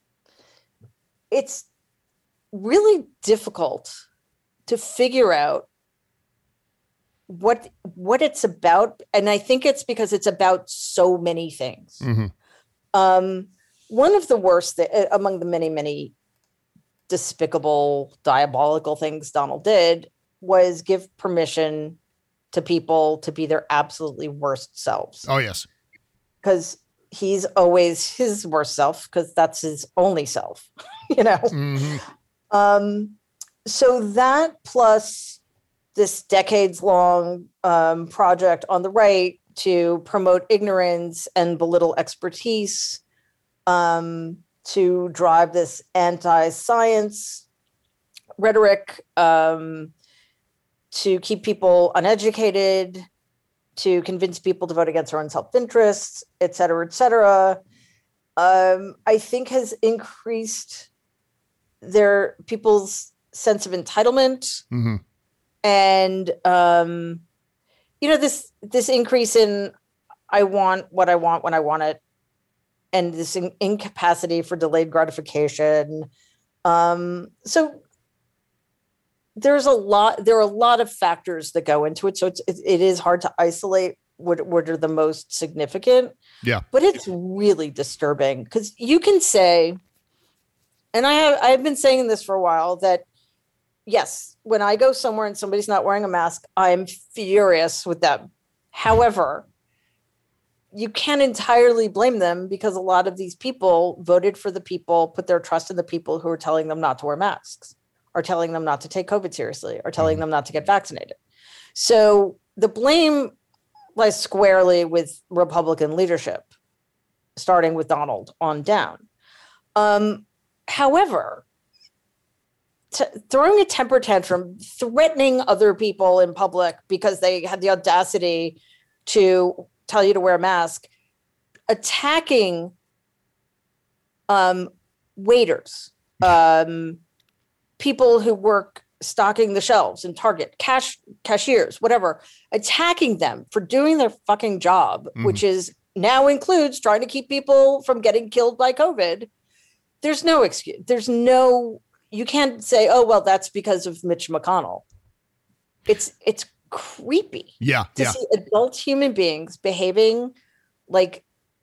it's really difficult to figure out what, what it's about. And I think it's because it's about so many things. Mm-hmm. Um, one of the worst th- among the many, many despicable, diabolical things Donald did was give permission to people to be their absolutely worst selves. Oh, yes. Because he's always his worst self, because that's his only self, you know? Mm-hmm. Um, so that plus this decades long um, project on the right to promote ignorance and belittle expertise, um, to drive this anti-science rhetoric, um, to keep people uneducated, to convince people to vote against their own self-interests, et cetera, et cetera, um, I think has increased their people's sense of entitlement. Mm-hmm. And, um, you know, this, this increase in, I want what I want when I want it, and this in- incapacity for delayed gratification. Um, so there's a lot, there are a lot of factors that go into it. So it's, it, it is hard to isolate what, what are the most significant. Yeah. But it's really disturbing because you can say, and I have, I've been saying this for a while, that yes, when I go somewhere and somebody's not wearing a mask, I'm furious with them. However, you can't entirely blame them because a lot of these people voted for the people, put their trust in the people who are telling them not to wear masks, are telling them not to take COVID seriously, or telling them not to get vaccinated. So the blame lies squarely with Republican leadership, starting with Donald on down. Um, however, t- throwing a temper tantrum, threatening other people in public because they had the audacity to tell you to wear a mask, attacking um, waiters, um, people who work stocking the shelves in Target, cash cashiers, whatever, attacking them for doing their fucking job, mm. which is now includes trying to keep people from getting killed by COVID. There's no excuse. There's no, you can't say, oh, well, that's because of Mitch McConnell. It's, it's creepy. Yeah. To yeah. see adult human beings behaving like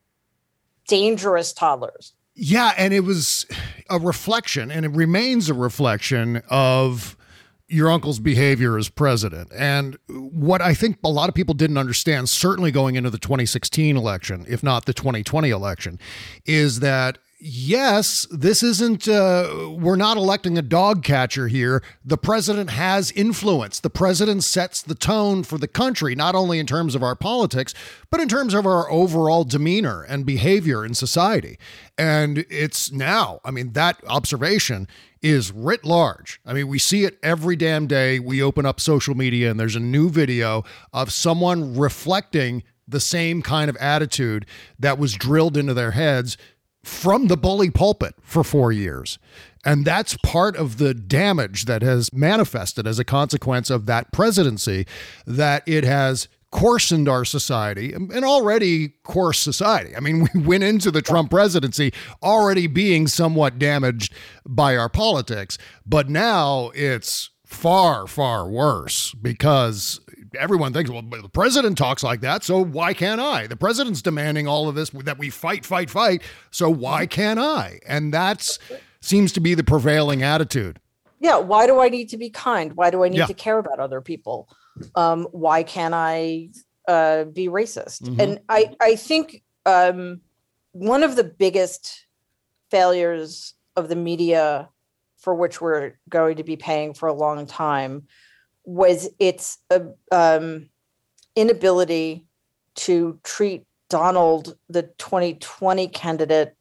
dangerous toddlers. Yeah. And it was a reflection, and it remains a reflection of your uncle's behavior as president. And what I think a lot of people didn't understand, certainly going into the twenty sixteen election, if not the twenty twenty election, is that yes, this isn't, uh, we're not electing a dog catcher here. The president has influence. The president sets the tone for the country, not only in terms of our politics, but in terms of our overall demeanor and behavior in society. And it's now, I mean, that observation is writ large. I mean, we see it every damn day. We open up social media and there's a new video of someone reflecting the same kind of attitude that was drilled into their heads from the bully pulpit for four years. And that's part of the damage that has manifested as a consequence of that presidency, that it has coarsened our society, an already coarse society. I mean, we went into the Trump presidency already being somewhat damaged by our politics, but now it's far, far worse because everyone thinks, well, the president talks like that, so why can't I? The president's demanding all of this, that we fight, fight, fight, so why can't I? And that's seems to be the prevailing attitude. Yeah, why do I need to be kind? Why do I need Yeah. to care about other people? Um, why can't I uh, be racist? Mhm. And I, I think um, one of the biggest failures of the media, for which we're going to be paying for a long time, was its uh, um, inability to treat Donald, the twenty twenty candidate,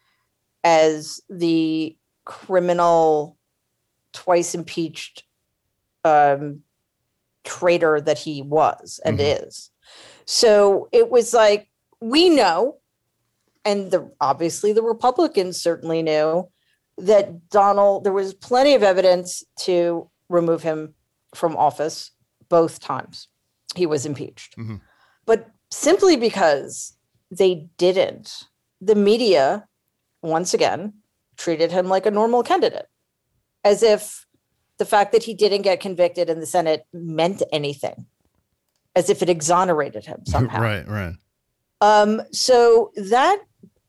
as the criminal, twice impeached um, traitor that he was and Mhm. is. So it was like, we know, and the obviously the Republicans certainly knew, that Donald, there was plenty of evidence to remove him from office both times he was impeached. Mm-hmm. But simply because they didn't, the media, once again, treated him like a normal candidate, as if the fact that he didn't get convicted in the Senate meant anything, as if it exonerated him somehow. Right, right. Um, so that,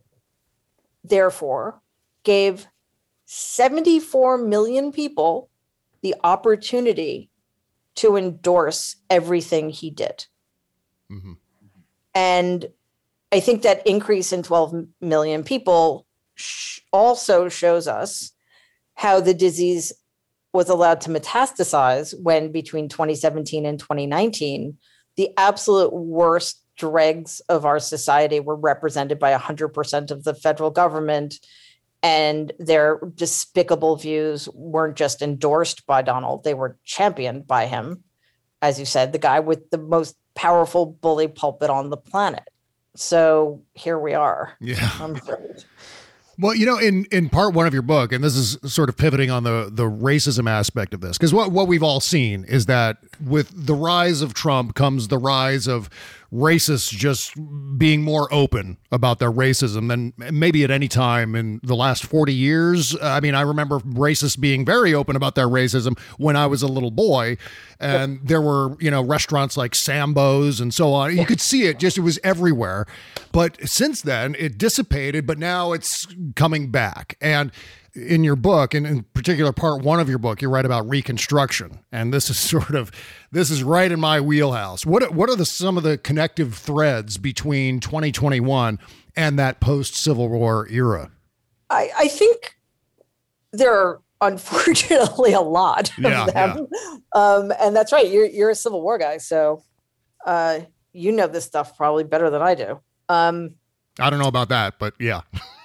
therefore, gave seventy-four million people the opportunity to endorse everything he did. Mm-hmm. And I think that increase in twelve million people sh- also shows us how the disease was allowed to metastasize when between twenty seventeen and twenty nineteen, the absolute worst dregs of our society were represented by one hundred percent of the federal government, and their despicable views weren't just endorsed by Donald, they were championed by him. As you said, the guy with the most powerful bully pulpit on the planet. So here we are. Yeah. I'm afraid. Well, you know, in, in part one of your book, and this is sort of pivoting on the, the racism aspect of this, because what, what we've all seen is that with the rise of Trump comes the rise of racists just being more open about their racism than maybe at any time in the last forty years. I mean, I remember racists being very open about their racism when I was a little boy, and there were, you know, restaurants like Sambo's and so on. You could see it, just it was everywhere. But since then, it dissipated, but now it's coming back. And in your book, and in particular part one of your book, you write about Reconstruction. And this is sort of, this is right in my wheelhouse. What, what are the some of the connective threads between twenty twenty-one and that post-Civil War era? I, I think there are unfortunately a lot of Yeah, them. Um, and that's right. You're, you're a Civil War guy. So uh, you know this stuff probably better than I do. Um, I don't know about that, but yeah.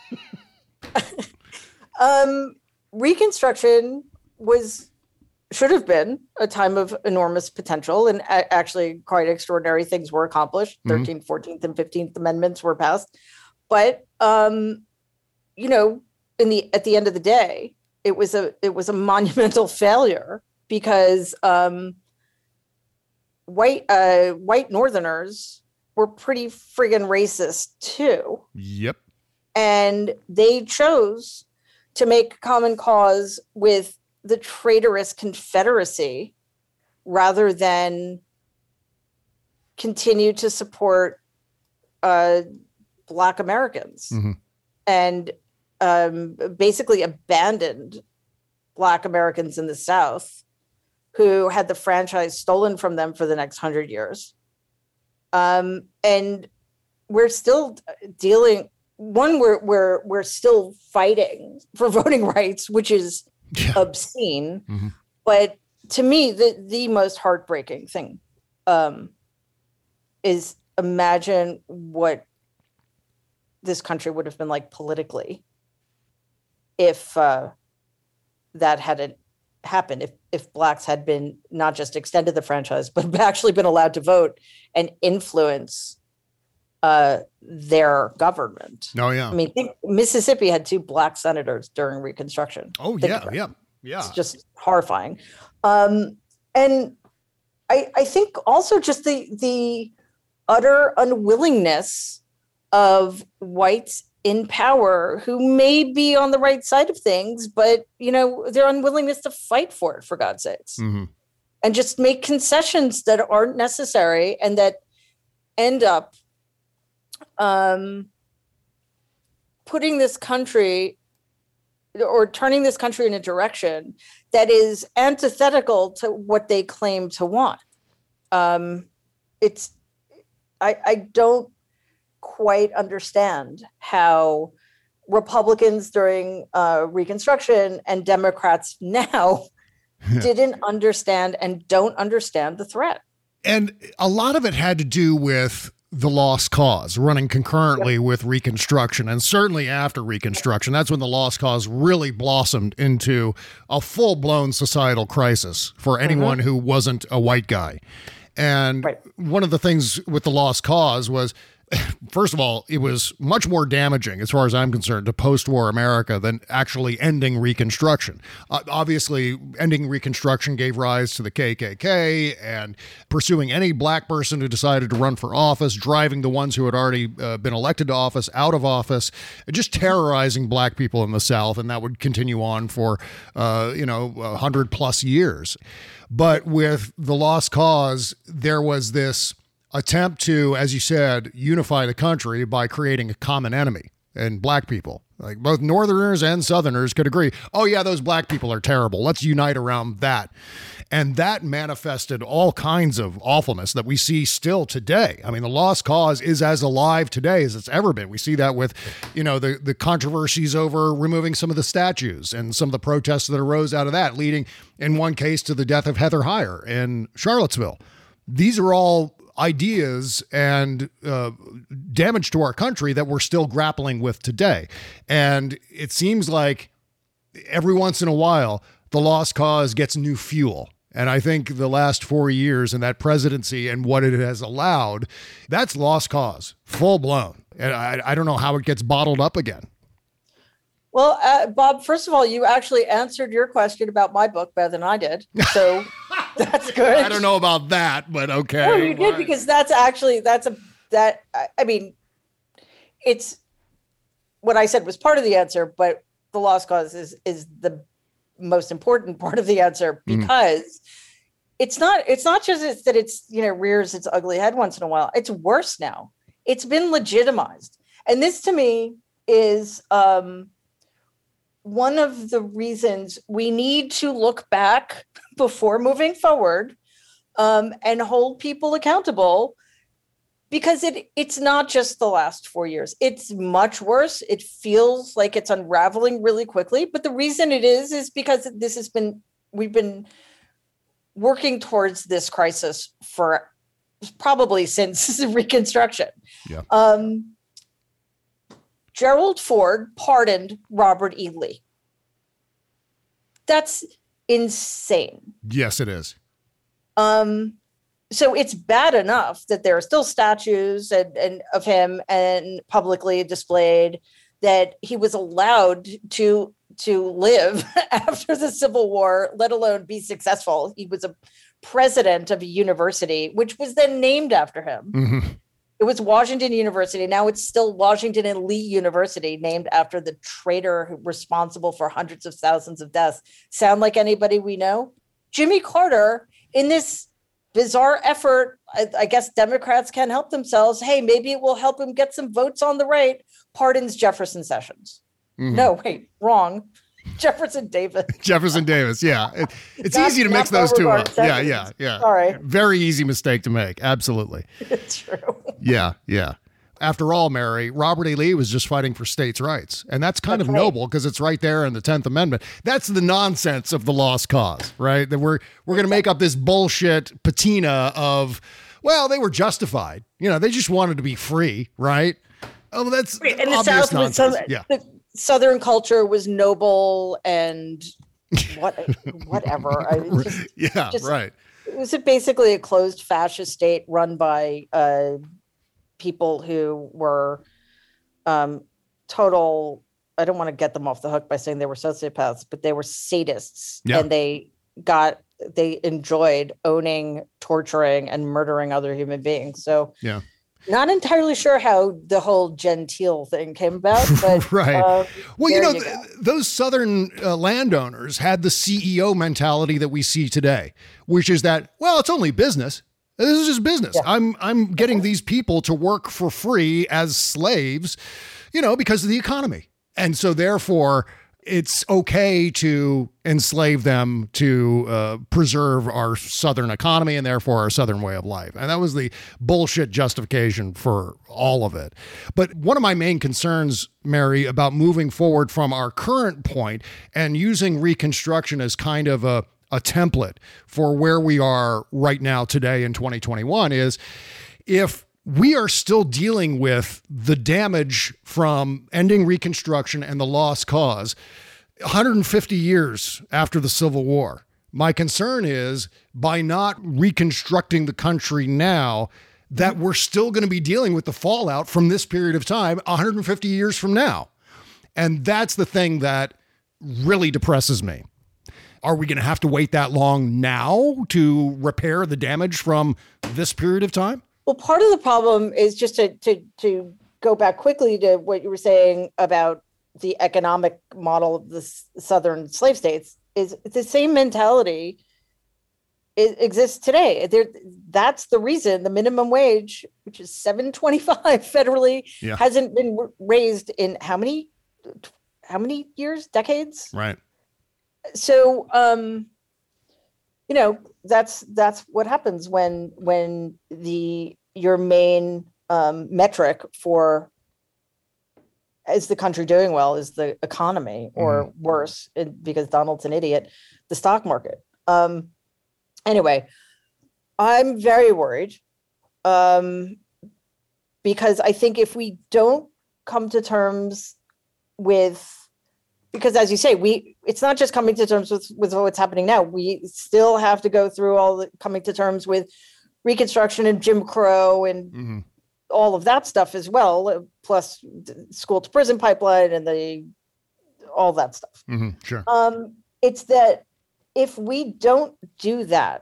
Um, Reconstruction was, should have been a time of enormous potential, and a- actually quite extraordinary things were accomplished. Mhm. thirteenth, fourteenth, and fifteenth Amendments were passed. But, um, you know, in the, at the end of the day, it was a, it was a monumental failure because um, white uh, white Northerners were pretty friggin' racist too. Yep. And they chose to make common cause with the traitorous Confederacy rather than continue to support uh, Black Americans. Mm-hmm. And um, basically abandoned Black Americans in the South who had the franchise stolen from them for the next hundred years. Um, and we're still dealing, one, we're, we're, we're still fighting for voting rights, which is yeah. obscene. Mm-hmm. But to me, the, the most heartbreaking thing um, is imagine what this country would have been like politically if uh, that hadn't happened, if if Blacks had been not just extended the franchise, but actually been allowed to vote and influence uh, their government. Oh, yeah. I mean, think Mississippi had two Black senators during Reconstruction. Oh, think yeah, yeah, yeah. It's just horrifying. Um, and I, I think also just the the utter unwillingness of whites in power who may be on the right side of things, but, you know, their unwillingness to fight for it, for God's sakes, mm-hmm. and just make concessions that aren't necessary and that end up um, putting this country or turning this country in a direction that is antithetical to what they claim to want. Um, it's, I, I don't quite understand how Republicans during uh, Reconstruction and Democrats now didn't understand and don't understand the threat. And a lot of it had to do with the Lost Cause running concurrently yep. with Reconstruction, and certainly after Reconstruction. That's when the Lost Cause really blossomed into a full-blown societal crisis for anyone mm-hmm. who wasn't a white guy. And right. one of the things with the Lost Cause was, first of all, it was much more damaging, as far as I'm concerned, to post-war America than actually ending Reconstruction. Uh, obviously, ending Reconstruction gave rise to the K K K and pursuing any black person who decided to run for office, driving the ones who had already uh, been elected to office out of office, just terrorizing black people in the South, and that would continue on for, uh, you know, a hundred plus years. But with the Lost Cause, there was this attempt to, as you said, unify the country by creating a common enemy in black people. Like both Northerners and Southerners could agree, oh yeah, those black people are terrible. Let's unite around that. And that manifested all kinds of awfulness that we see still today. I mean, the Lost Cause is as alive today as it's ever been. We see that with, you know, the, the controversies over removing some of the statues and some of the protests that arose out of that, leading in one case to the death of Heather Heyer in Charlottesville. These are all ideas and uh, damage to our country that we're still grappling with today. And it seems like every once in a while, the Lost Cause gets new fuel. And I think the last four years and that presidency and what it has allowed, that's Lost Cause, full blown. And I, I don't know how it gets bottled up again. Well, uh, Bob, first of all, you actually answered your question about my book better than I did. So that's good. I don't know about that, but okay. No, you did, because that's actually, that's a, that, I mean, it's, what I said was part of the answer, but the Lost Cause is, is the most important part of the answer, because mm. it's not, it's not just it's that it's, you know, rears its ugly head once in a while. It's worse now. It's been legitimized. And this to me is, um, one of the reasons we need to look back before moving forward, um, and hold people accountable, because it it's not just the last four years. It's much worse. It feels like it's unraveling really quickly. But the reason it is, is because this has been, we've been working towards this crisis for probably since Reconstruction. Yeah. Um, Gerald Ford pardoned Robert E. Lee. That's insane. Yes, it is. Um, so it's bad enough that there are still statues and, and of him and publicly displayed, that he was allowed to to live after the Civil War, let alone be successful. He was a president of a university, which was then named after him. Mm-hmm. It was Washington University. Now it's still Washington and Lee University, named after the traitor responsible for hundreds of thousands of deaths. Sound like anybody we know? Jimmy Carter, in this bizarre effort, I, I guess Democrats can't help themselves. Hey, maybe it will help him get some votes on the right. Pardons Jefferson Sessions. Mm-hmm. No, wait, wrong. Jefferson Davis. Jefferson Davis, yeah. It, it's not, easy to mix those two up. Yeah, yeah, yeah. Sorry. Very easy mistake to make. Absolutely. It's true. Yeah, yeah. After all, Mary, Robert E. Lee was just fighting for states' rights. And that's kind that's of right. noble because it's right there in the tenth Amendment. That's the nonsense of the lost cause, right? That we're we're going to make up this bullshit patina of, well, they were justified. You know, they just wanted to be free, right? Oh, that's right. And obvious the South nonsense. Was some, yeah. The Southern culture was noble and what, whatever. I just, yeah, just, right. It was basically a closed fascist state run by uh, people who were um, total, I don't want to get them off the hook by saying they were sociopaths, but they were sadists. Yeah. And they got, they enjoyed owning, torturing, and murdering other human beings. So yeah. Not entirely sure how the whole genteel thing came about, but right. Uh, well, you know, you th- those Southern uh, landowners had the C E O mentality that we see today, which is that, well, it's only business. This is just business. Yeah. I'm I'm getting these people to work for free as slaves, you know, because of the economy, and so therefore it's okay to enslave them to uh, preserve our Southern economy and therefore our Southern way of life. And that was the bullshit justification for all of it. But one of my main concerns, Mary, about moving forward from our current point and using Reconstruction as kind of a, a template for where we are right now today in twenty twenty-one is if we are still dealing with the damage from ending Reconstruction and the lost cause one hundred fifty years after the Civil War. My concern is by not reconstructing the country now, that we're still going to be dealing with the fallout from this period of time one hundred fifty years from now. And that's the thing that really depresses me. Are we going to have to wait that long now to repair the damage from this period of time? Well, part of the problem is just to, to, to go back quickly to what you were saying about the economic model of the s- Southern slave states is the same mentality it exists today. There, that's the reason the minimum wage, which is seven twenty-five federally, yeah. hasn't been raised in how many, how many years, decades? Right. So, um, you know, that's that's what happens when when the your main um, metric for is the country doing well is the economy, or mm-hmm. worse, it, because Donald's an idiot, the stock market. Um, anyway, I'm very worried um, because I think if we don't come to terms with, because as you say, we it's not just coming to terms with, with what's happening now. We still have to go through all the coming to terms with Reconstruction and Jim Crow and mm-hmm. all of that stuff as well, plus school to prison pipeline and the all that stuff. Mm-hmm. Sure. Um, it's that if we don't do that,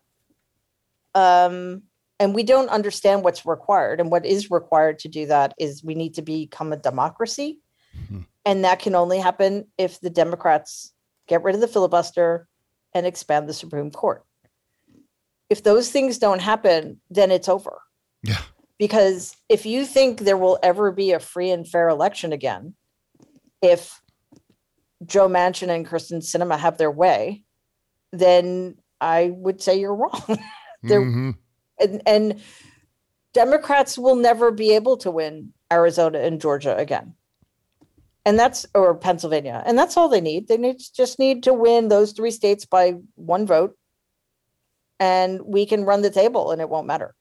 um, and we don't understand what's required, and what is required to do that is we need to become a democracy. Mm-hmm. And that can only happen if the Democrats get rid of the filibuster and expand the Supreme Court. If those things don't happen, then it's over. Yeah. Because if you think there will ever be a free and fair election again, if Joe Manchin and Kyrsten Sinema have their way, then I would say you're wrong. mm-hmm. and, and Democrats will never be able to win Arizona and Georgia again. And that's, or Pennsylvania. And that's all they need. They need just need to win those three states by one vote. And we can run the table and it won't matter.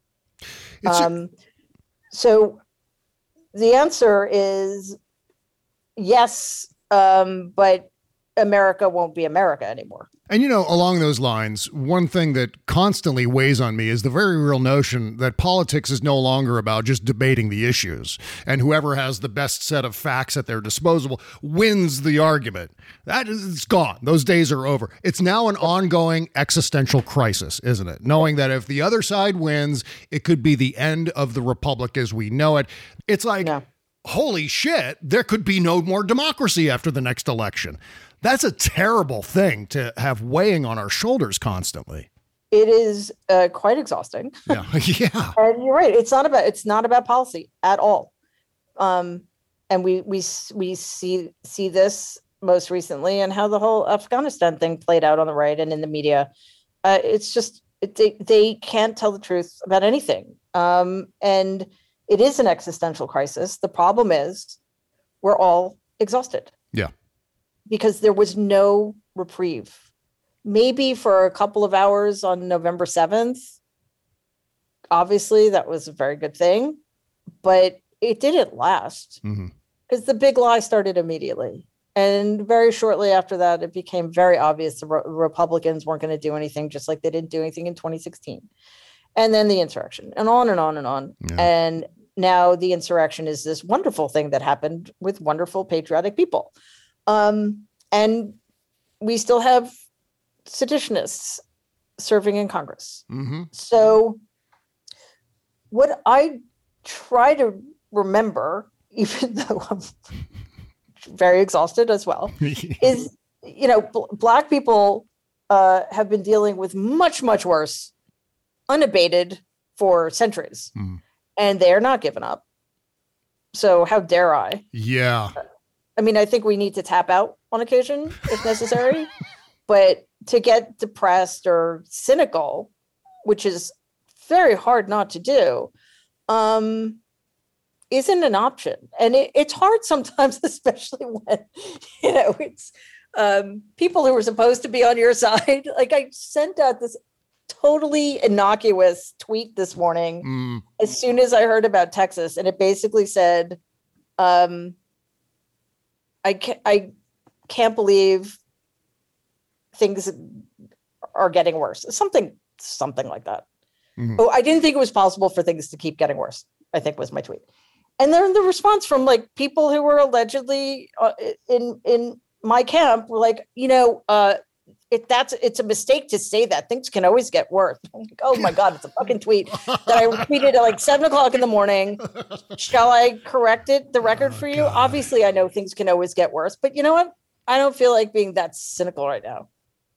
Um, a- so the answer is yes, um, but America won't be America anymore. And, you know, along those lines, one thing that constantly weighs on me is the very real notion that politics is no longer about just debating the issues, and whoever has the best set of facts at their disposal wins the argument. That is, it's gone. Those days are over. It's now an ongoing existential crisis, isn't it? Knowing that if the other side wins, it could be the end of the republic as we know it. It's like, yeah. Holy shit, there could be no more democracy after the next election. That's a terrible thing to have weighing on our shoulders constantly. It is uh, quite exhausting. Yeah, yeah. And you're right. It's not about it's not about policy at all. Um, and we we we see see this most recently and how the whole Afghanistan thing played out on the right and in the media. Uh, it's just it, they they can't tell the truth about anything. Um, and it is an existential crisis. The problem is we're all exhausted. Yeah. Because there was no reprieve. Maybe for a couple of hours on November seventh. Obviously, that was a very good thing, but it didn't last because mm-hmm. the big lie started immediately. And very shortly after that, it became very obvious the Re- Republicans weren't going to do anything, just like they didn't do anything in twenty sixteen. And then the insurrection, and on and on and on. Yeah. And now the insurrection is this wonderful thing that happened with wonderful patriotic people. Um, and we still have seditionists serving in Congress. Mm-hmm. So what I try to remember, even though I'm very exhausted as well, is, you know, bl- Black people uh, have been dealing with much, much worse, unabated for centuries. Mm. And they're not giving up. So how dare I? Yeah. I mean, I think we need to tap out on occasion if necessary, but to get depressed or cynical, which is very hard not to do, um, isn't an option. And it, it's hard sometimes, especially when, you know, it's um, people who were supposed to be on your side. Like I sent out this totally innocuous tweet this morning mm. as soon as I heard about Texas. And it basically said, um, I can't, I can't believe things are getting worse. Something, something like that. Mm-hmm. Oh, I didn't think it was possible for things to keep getting worse, I think was my tweet. And then the response from like people who were allegedly uh, in, in my camp were like, you know, uh, It that's it's a mistake to say that. Things can always get worse. I'm like, oh my God, it's a fucking tweet that I tweeted at like seven o'clock in the morning. Shall I correct it, the record oh, for you? God. Obviously, I know things can always get worse, but you know what? I don't feel like being that cynical right now.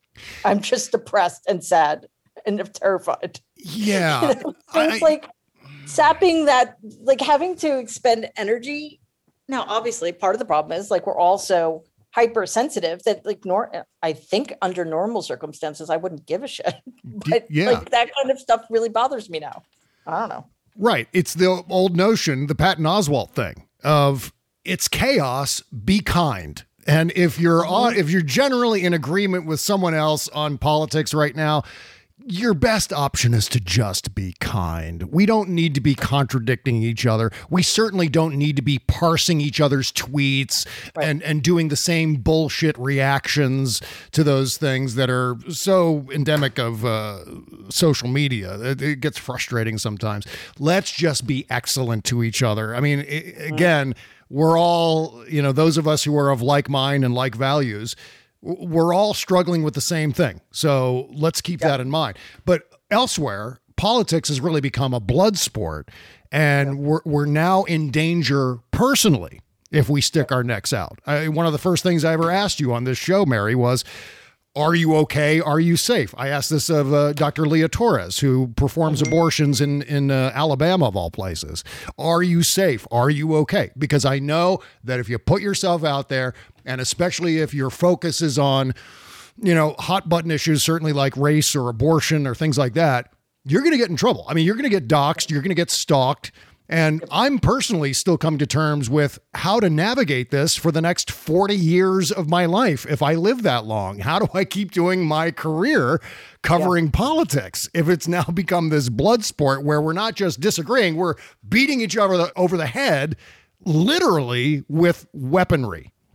I'm just depressed and sad and terrified. Yeah. You know? So it's I, like sapping that, like having to expend energy. Now, obviously, part of the problem is like we're also hypersensitive that like nor I think under normal circumstances I wouldn't give a shit. But yeah. like that kind of stuff really bothers me now. I don't know. Right. It's the old notion, the Patton Oswalt thing of it's chaos, be kind. And if you're on, if you're generally in agreement with someone else on politics right now, your best option is to just be kind. We don't need to be contradicting each other. We certainly don't need to be parsing each other's tweets right. and, and doing the same bullshit reactions to those things that are so endemic of uh, social media. It, it gets frustrating sometimes. Let's just be excellent to each other. I mean, it, again, we're all, you know, those of us who are of like mind and like values, we're all struggling with the same thing. So let's keep yep. that in mind. But elsewhere, politics has really become a blood sport, and yep. we're we're now in danger personally if we stick our necks out. I, one of the first things I ever asked you on this show, Mary, was, are you okay? Are you safe? I asked this of uh, Doctor Leah Torres, who performs mm-hmm. abortions in, in uh, Alabama, of all places. Are you safe? Are you okay? Because I know that if you put yourself out there, and especially if your focus is on, you know, hot button issues, certainly like race or abortion or things like that, you're going to get in trouble. I mean, you're going to get doxxed. You're going to get stalked. And I'm personally still coming to terms with how to navigate this for the next forty years of my life. If I live that long, how do I keep doing my career covering yeah. politics if it's now become this blood sport where we're not just disagreeing, we're beating each other over the head, literally with weaponry.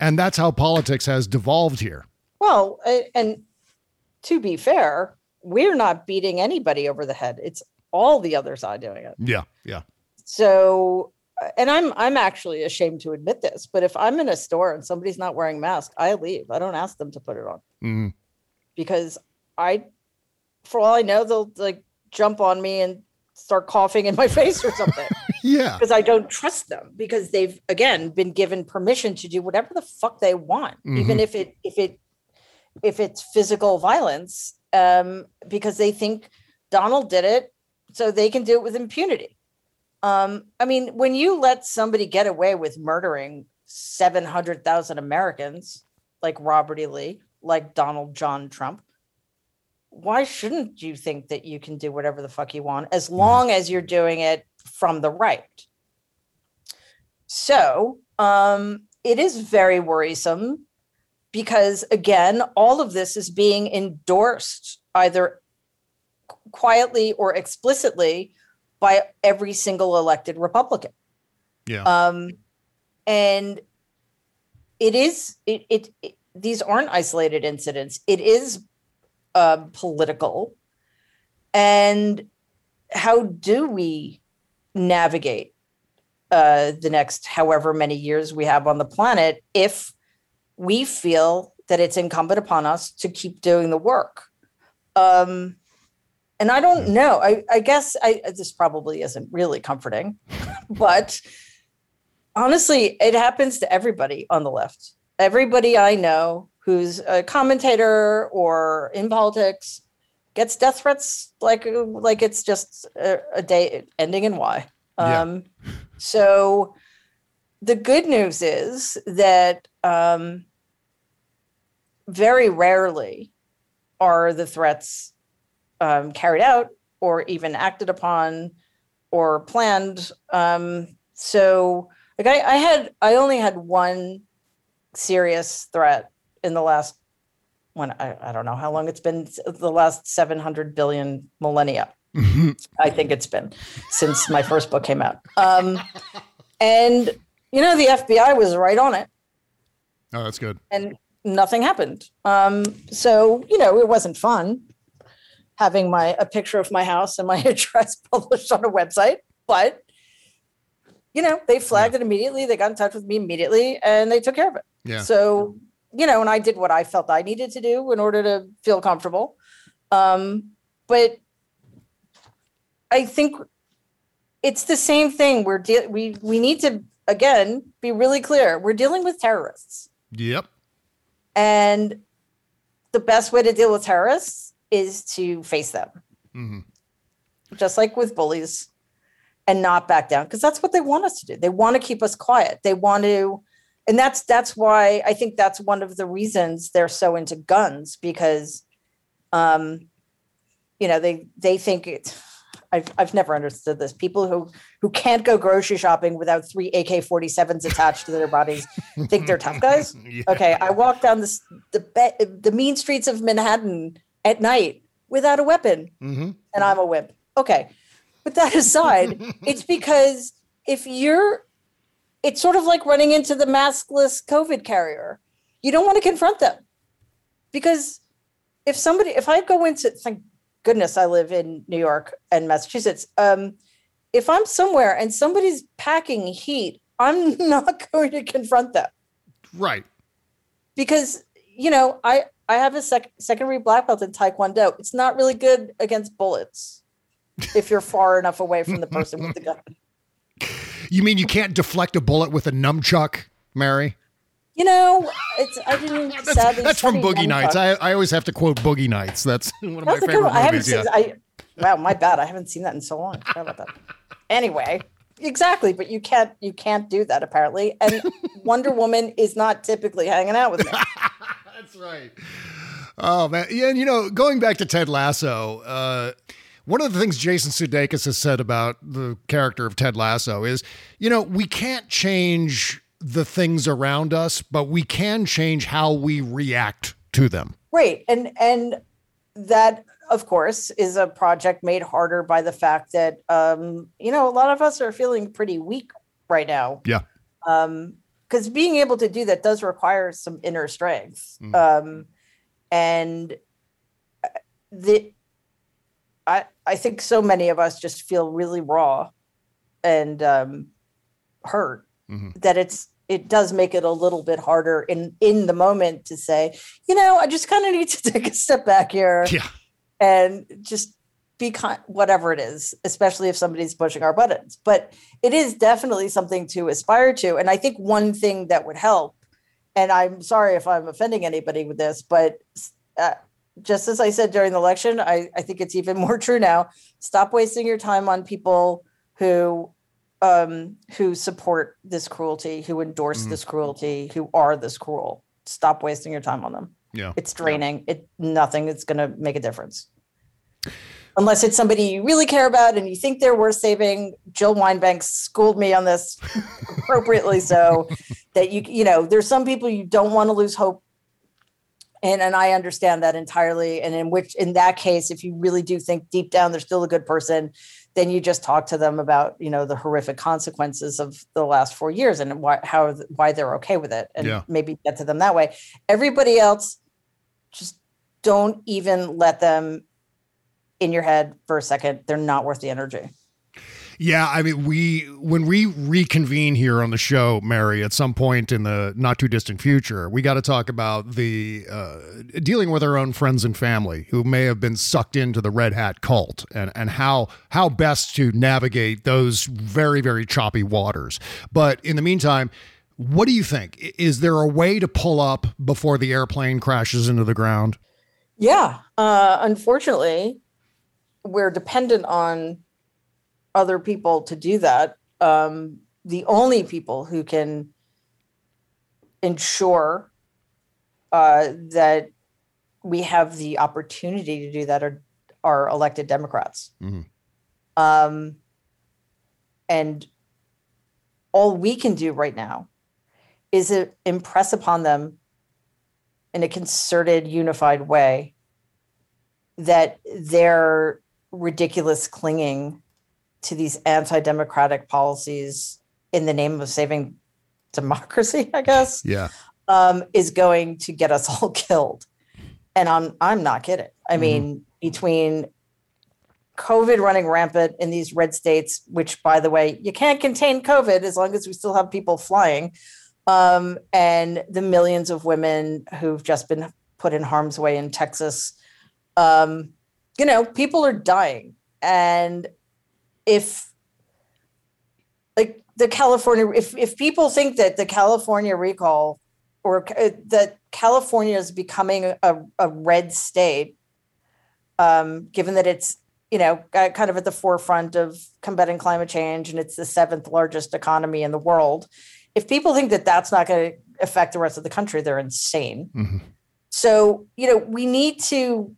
And that's how politics has devolved here. Well, and to be fair, we're not beating anybody over the head. It's all the other side doing it. Yeah, yeah. So, and I'm I'm actually ashamed to admit this, but if I'm in a store and somebody's not wearing a mask, I leave. I don't ask them to put it on. Mm-hmm. Because I, for all I know, they'll like jump on me and start coughing in my face or something. Yeah. Because I don't trust them, because they've, again, been given permission to do whatever the fuck they want, mm-hmm. even if it if it if it's physical violence, um, because they think Donald did it, so they can do it with impunity. Um, I mean, when you let somebody get away with murdering seven hundred thousand Americans, like Robert E. Lee, like Donald John Trump, why shouldn't you think that you can do whatever the fuck you want, as long as you're doing it from the right? So um, it is very worrisome, because, again, all of this is being endorsed either quietly or explicitly by every single elected Republican. Yeah. Um, and it is, it, it, it these aren't isolated incidents. It is uh, political. And how do we navigate uh, the next however many years we have on the planet if we feel that it's incumbent upon us to keep doing the work? Um, and I don't know. I, I guess I, this probably isn't really comforting, but honestly, it happens to everybody on the left. Everybody I know who's a commentator or in politics gets death threats like like it's just a, a day ending in Y. Um, yeah. So the good news is that um, very rarely are the threats um, carried out or even acted upon or planned. Um, so like I, I had, I only had one serious threat in the last, when I, I don't know how long it's been, the last seven hundred billion millennia. Mm-hmm. I think it's been since my first book came out. Um, and, you know, the F B I was right on it. Oh, that's good. And nothing happened. Um, so, you know, it wasn't fun having my a picture of my house and my address published on a website, but, you know, they flagged yeah. it immediately. They got in touch with me immediately and they took care of it. Yeah. So, you know, and I did what I felt I needed to do in order to feel comfortable. Um, but I think it's the same thing. We're de- we we need to, again, be really clear. We're dealing with terrorists. Yep. And the best way to deal with terrorists is to face them. Mm-hmm. Just like with bullies, and not back down, because that's what they want us to do. They want to keep us quiet. They want to, and that's that's why I think that's one of the reasons they're so into guns, because, um, you know, they they think it. I've I've never understood this. People who who can't go grocery shopping without three A K forty-sevens attached to their bodies think they're tough guys. Yeah. Okay, I walk down the the be, the mean streets of Manhattan at night without a weapon, mm-hmm. and I'm a wimp. Okay, but that aside, it's because if you're, it's sort of like running into the maskless COVID carrier. You don't want to confront them, because if somebody, if I go into, thank goodness I live in New York and Massachusetts. Um, if I'm somewhere and somebody's packing heat, I'm not going to confront them. Right. Because, you know, I, I have a sec- secondary black belt in Taekwondo. It's not really good against bullets if you're far enough away from the person with the gun. You mean you can't deflect a bullet with a nunchuck, Mary? You know, it's I didn't that's, sadly. That's from Boogie nunchucks. Nights. I, I always have to quote Boogie Nights. That's one of that's my favorite I haven't movies. Seen, yeah. I, wow, my bad. I haven't seen that in so long. How about that? Anyway, exactly. But you can't you can't do that apparently. And Wonder Woman is not typically hanging out with me. That's right. Oh man, yeah. And you know, going back to Ted Lasso, uh, one of the things Jason Sudeikis has said about the character of Ted Lasso is, you know, we can't change the things around us, but we can change how we react to them. Right. And and that, of course, is a project made harder by the fact that, um, you know, a lot of us are feeling pretty weak right now. Yeah. Um, because being able to do that does require some inner strength. Mm. Um, and the, I, I think so many of us just feel really raw and um, hurt mm-hmm. that it's, it does make it a little bit harder in, in the moment to say, you know, I just kind of need to take a step back here yeah. and just be kind, whatever it is, especially if somebody's pushing our buttons. But it is definitely something to aspire to. And I think one thing that would help, and I'm sorry if I'm offending anybody with this, but uh, just as I said during the election, I, I think it's even more true now. Stop wasting your time on people who um, who support this cruelty, who endorse mm. this cruelty, who are this cruel. Stop wasting your time on them. Yeah, it's draining. Yeah. It nothing is going to make a difference. Unless it's somebody you really care about and you think they're worth saving. Jill Wine-Banks schooled me on this appropriately so that you, you know, there's some people you don't want to lose hope. And, and I understand that entirely. And in which, in that case, if you really do think deep down they're still a good person, then you just talk to them about, you know, the horrific consequences of the last four years and why, how, why they're okay with it. And yeah. maybe get to them that way. Everybody else, just don't even let them in your head for a second. They're not worth the energy. Yeah, I mean, we when we reconvene here on the show, Mary, at some point in the not too distant future, we got to talk about the uh, dealing with our own friends and family who may have been sucked into the Red Hat cult, and and how how best to navigate those very, very choppy waters. But in the meantime, what do you think? Is there a way to pull up before the airplane crashes into the ground? Yeah, uh, unfortunately, we're dependent on other people to do that. Um, the only people who can ensure uh, that we have the opportunity to do that are, are elected Democrats. Mm-hmm. Um, and all we can do right now is uh, impress upon them in a concerted, unified way that their ridiculous clinging to these anti-democratic policies in the name of saving democracy, I guess, yeah, um, is going to get us all killed. And I'm I'm not kidding. I mm-hmm. mean, between COVID running rampant in these red states, which, by the way, you can't contain COVID as long as we still have people flying, um, and the millions of women who've just been put in harm's way in Texas, um, you know, people are dying. And if like the California, if, if people think that the California recall or uh, that California is becoming a, a red state, um, given that it's, you know, kind of at the forefront of combating climate change and it's the seventh largest economy in the world. If people think that that's not going to affect the rest of the country, they're insane. Mm-hmm. So, you know, we need to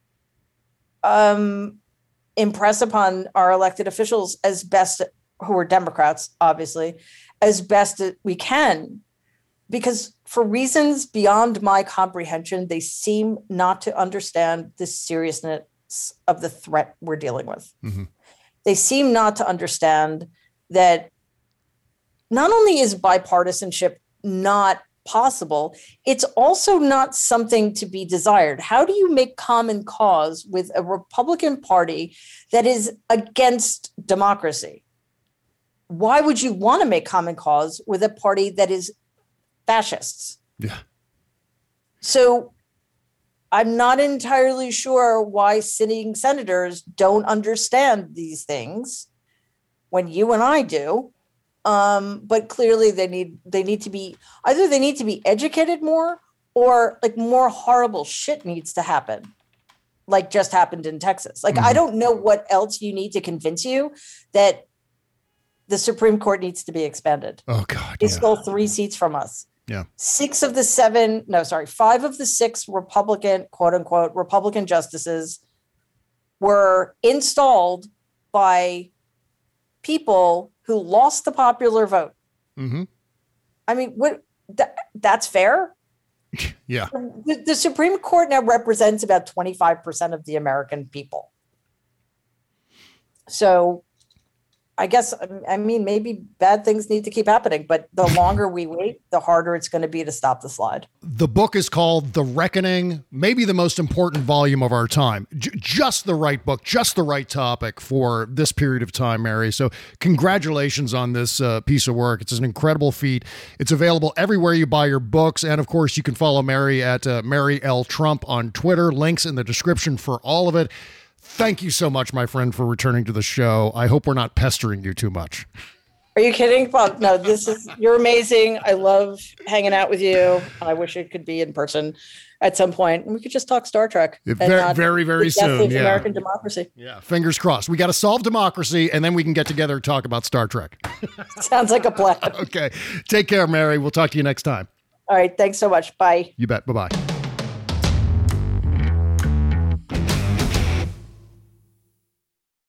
um, impress upon our elected officials as best, who are Democrats, obviously, as best as we can, because for reasons beyond my comprehension, they seem not to understand the seriousness of the threat we're dealing with. Mm-hmm. They seem not to understand that not only is bipartisanship not possible, it's also not something to be desired. How do you make common cause with a Republican Party that is against democracy? Why would you want to make common cause with a party that is fascists? Yeah. So I'm not entirely sure why sitting senators don't understand these things when you and I do. Um, but clearly they need they need to be either they need to be educated more, or like more horrible shit needs to happen, like just happened in Texas. Like, mm-hmm. I don't know what else you need to convince you that the Supreme Court needs to be expanded. Oh God. They yeah. stole three seats from us. Yeah. Six of the seven, no, sorry, five of the six Republican, quote unquote, Republican justices were installed by people who lost the popular vote. Mm-hmm. I mean, what? Th- that's fair? Yeah. The, the Supreme Court now represents about twenty-five percent of the American people. So I guess, I mean, maybe bad things need to keep happening, but the longer we wait, the harder it's going to be to stop the slide. The book is called The Reckoning, maybe the most important volume of our time. J- just the right book, just the right topic for this period of time, Mary. So congratulations on this uh, piece of work. It's an incredible feat. It's available everywhere you buy your books. And of course, you can follow Mary at uh, Mary L. Trump on Twitter. Links in the description for all of it. Thank you so much, my friend, for returning to the show. I hope we're not pestering you too much. Are you kidding? Well, no, this is, you're amazing. I love hanging out with you. I wish it could be in person at some point. And we could just talk Star Trek. Very, very, very soon. Yeah. American democracy. Yeah. Fingers crossed. We got to solve democracy and then we can get together and talk about Star Trek. Sounds like a plan. Okay. Take care, Mary. We'll talk to you next time. All right. Thanks so much. Bye. You bet. Bye-bye.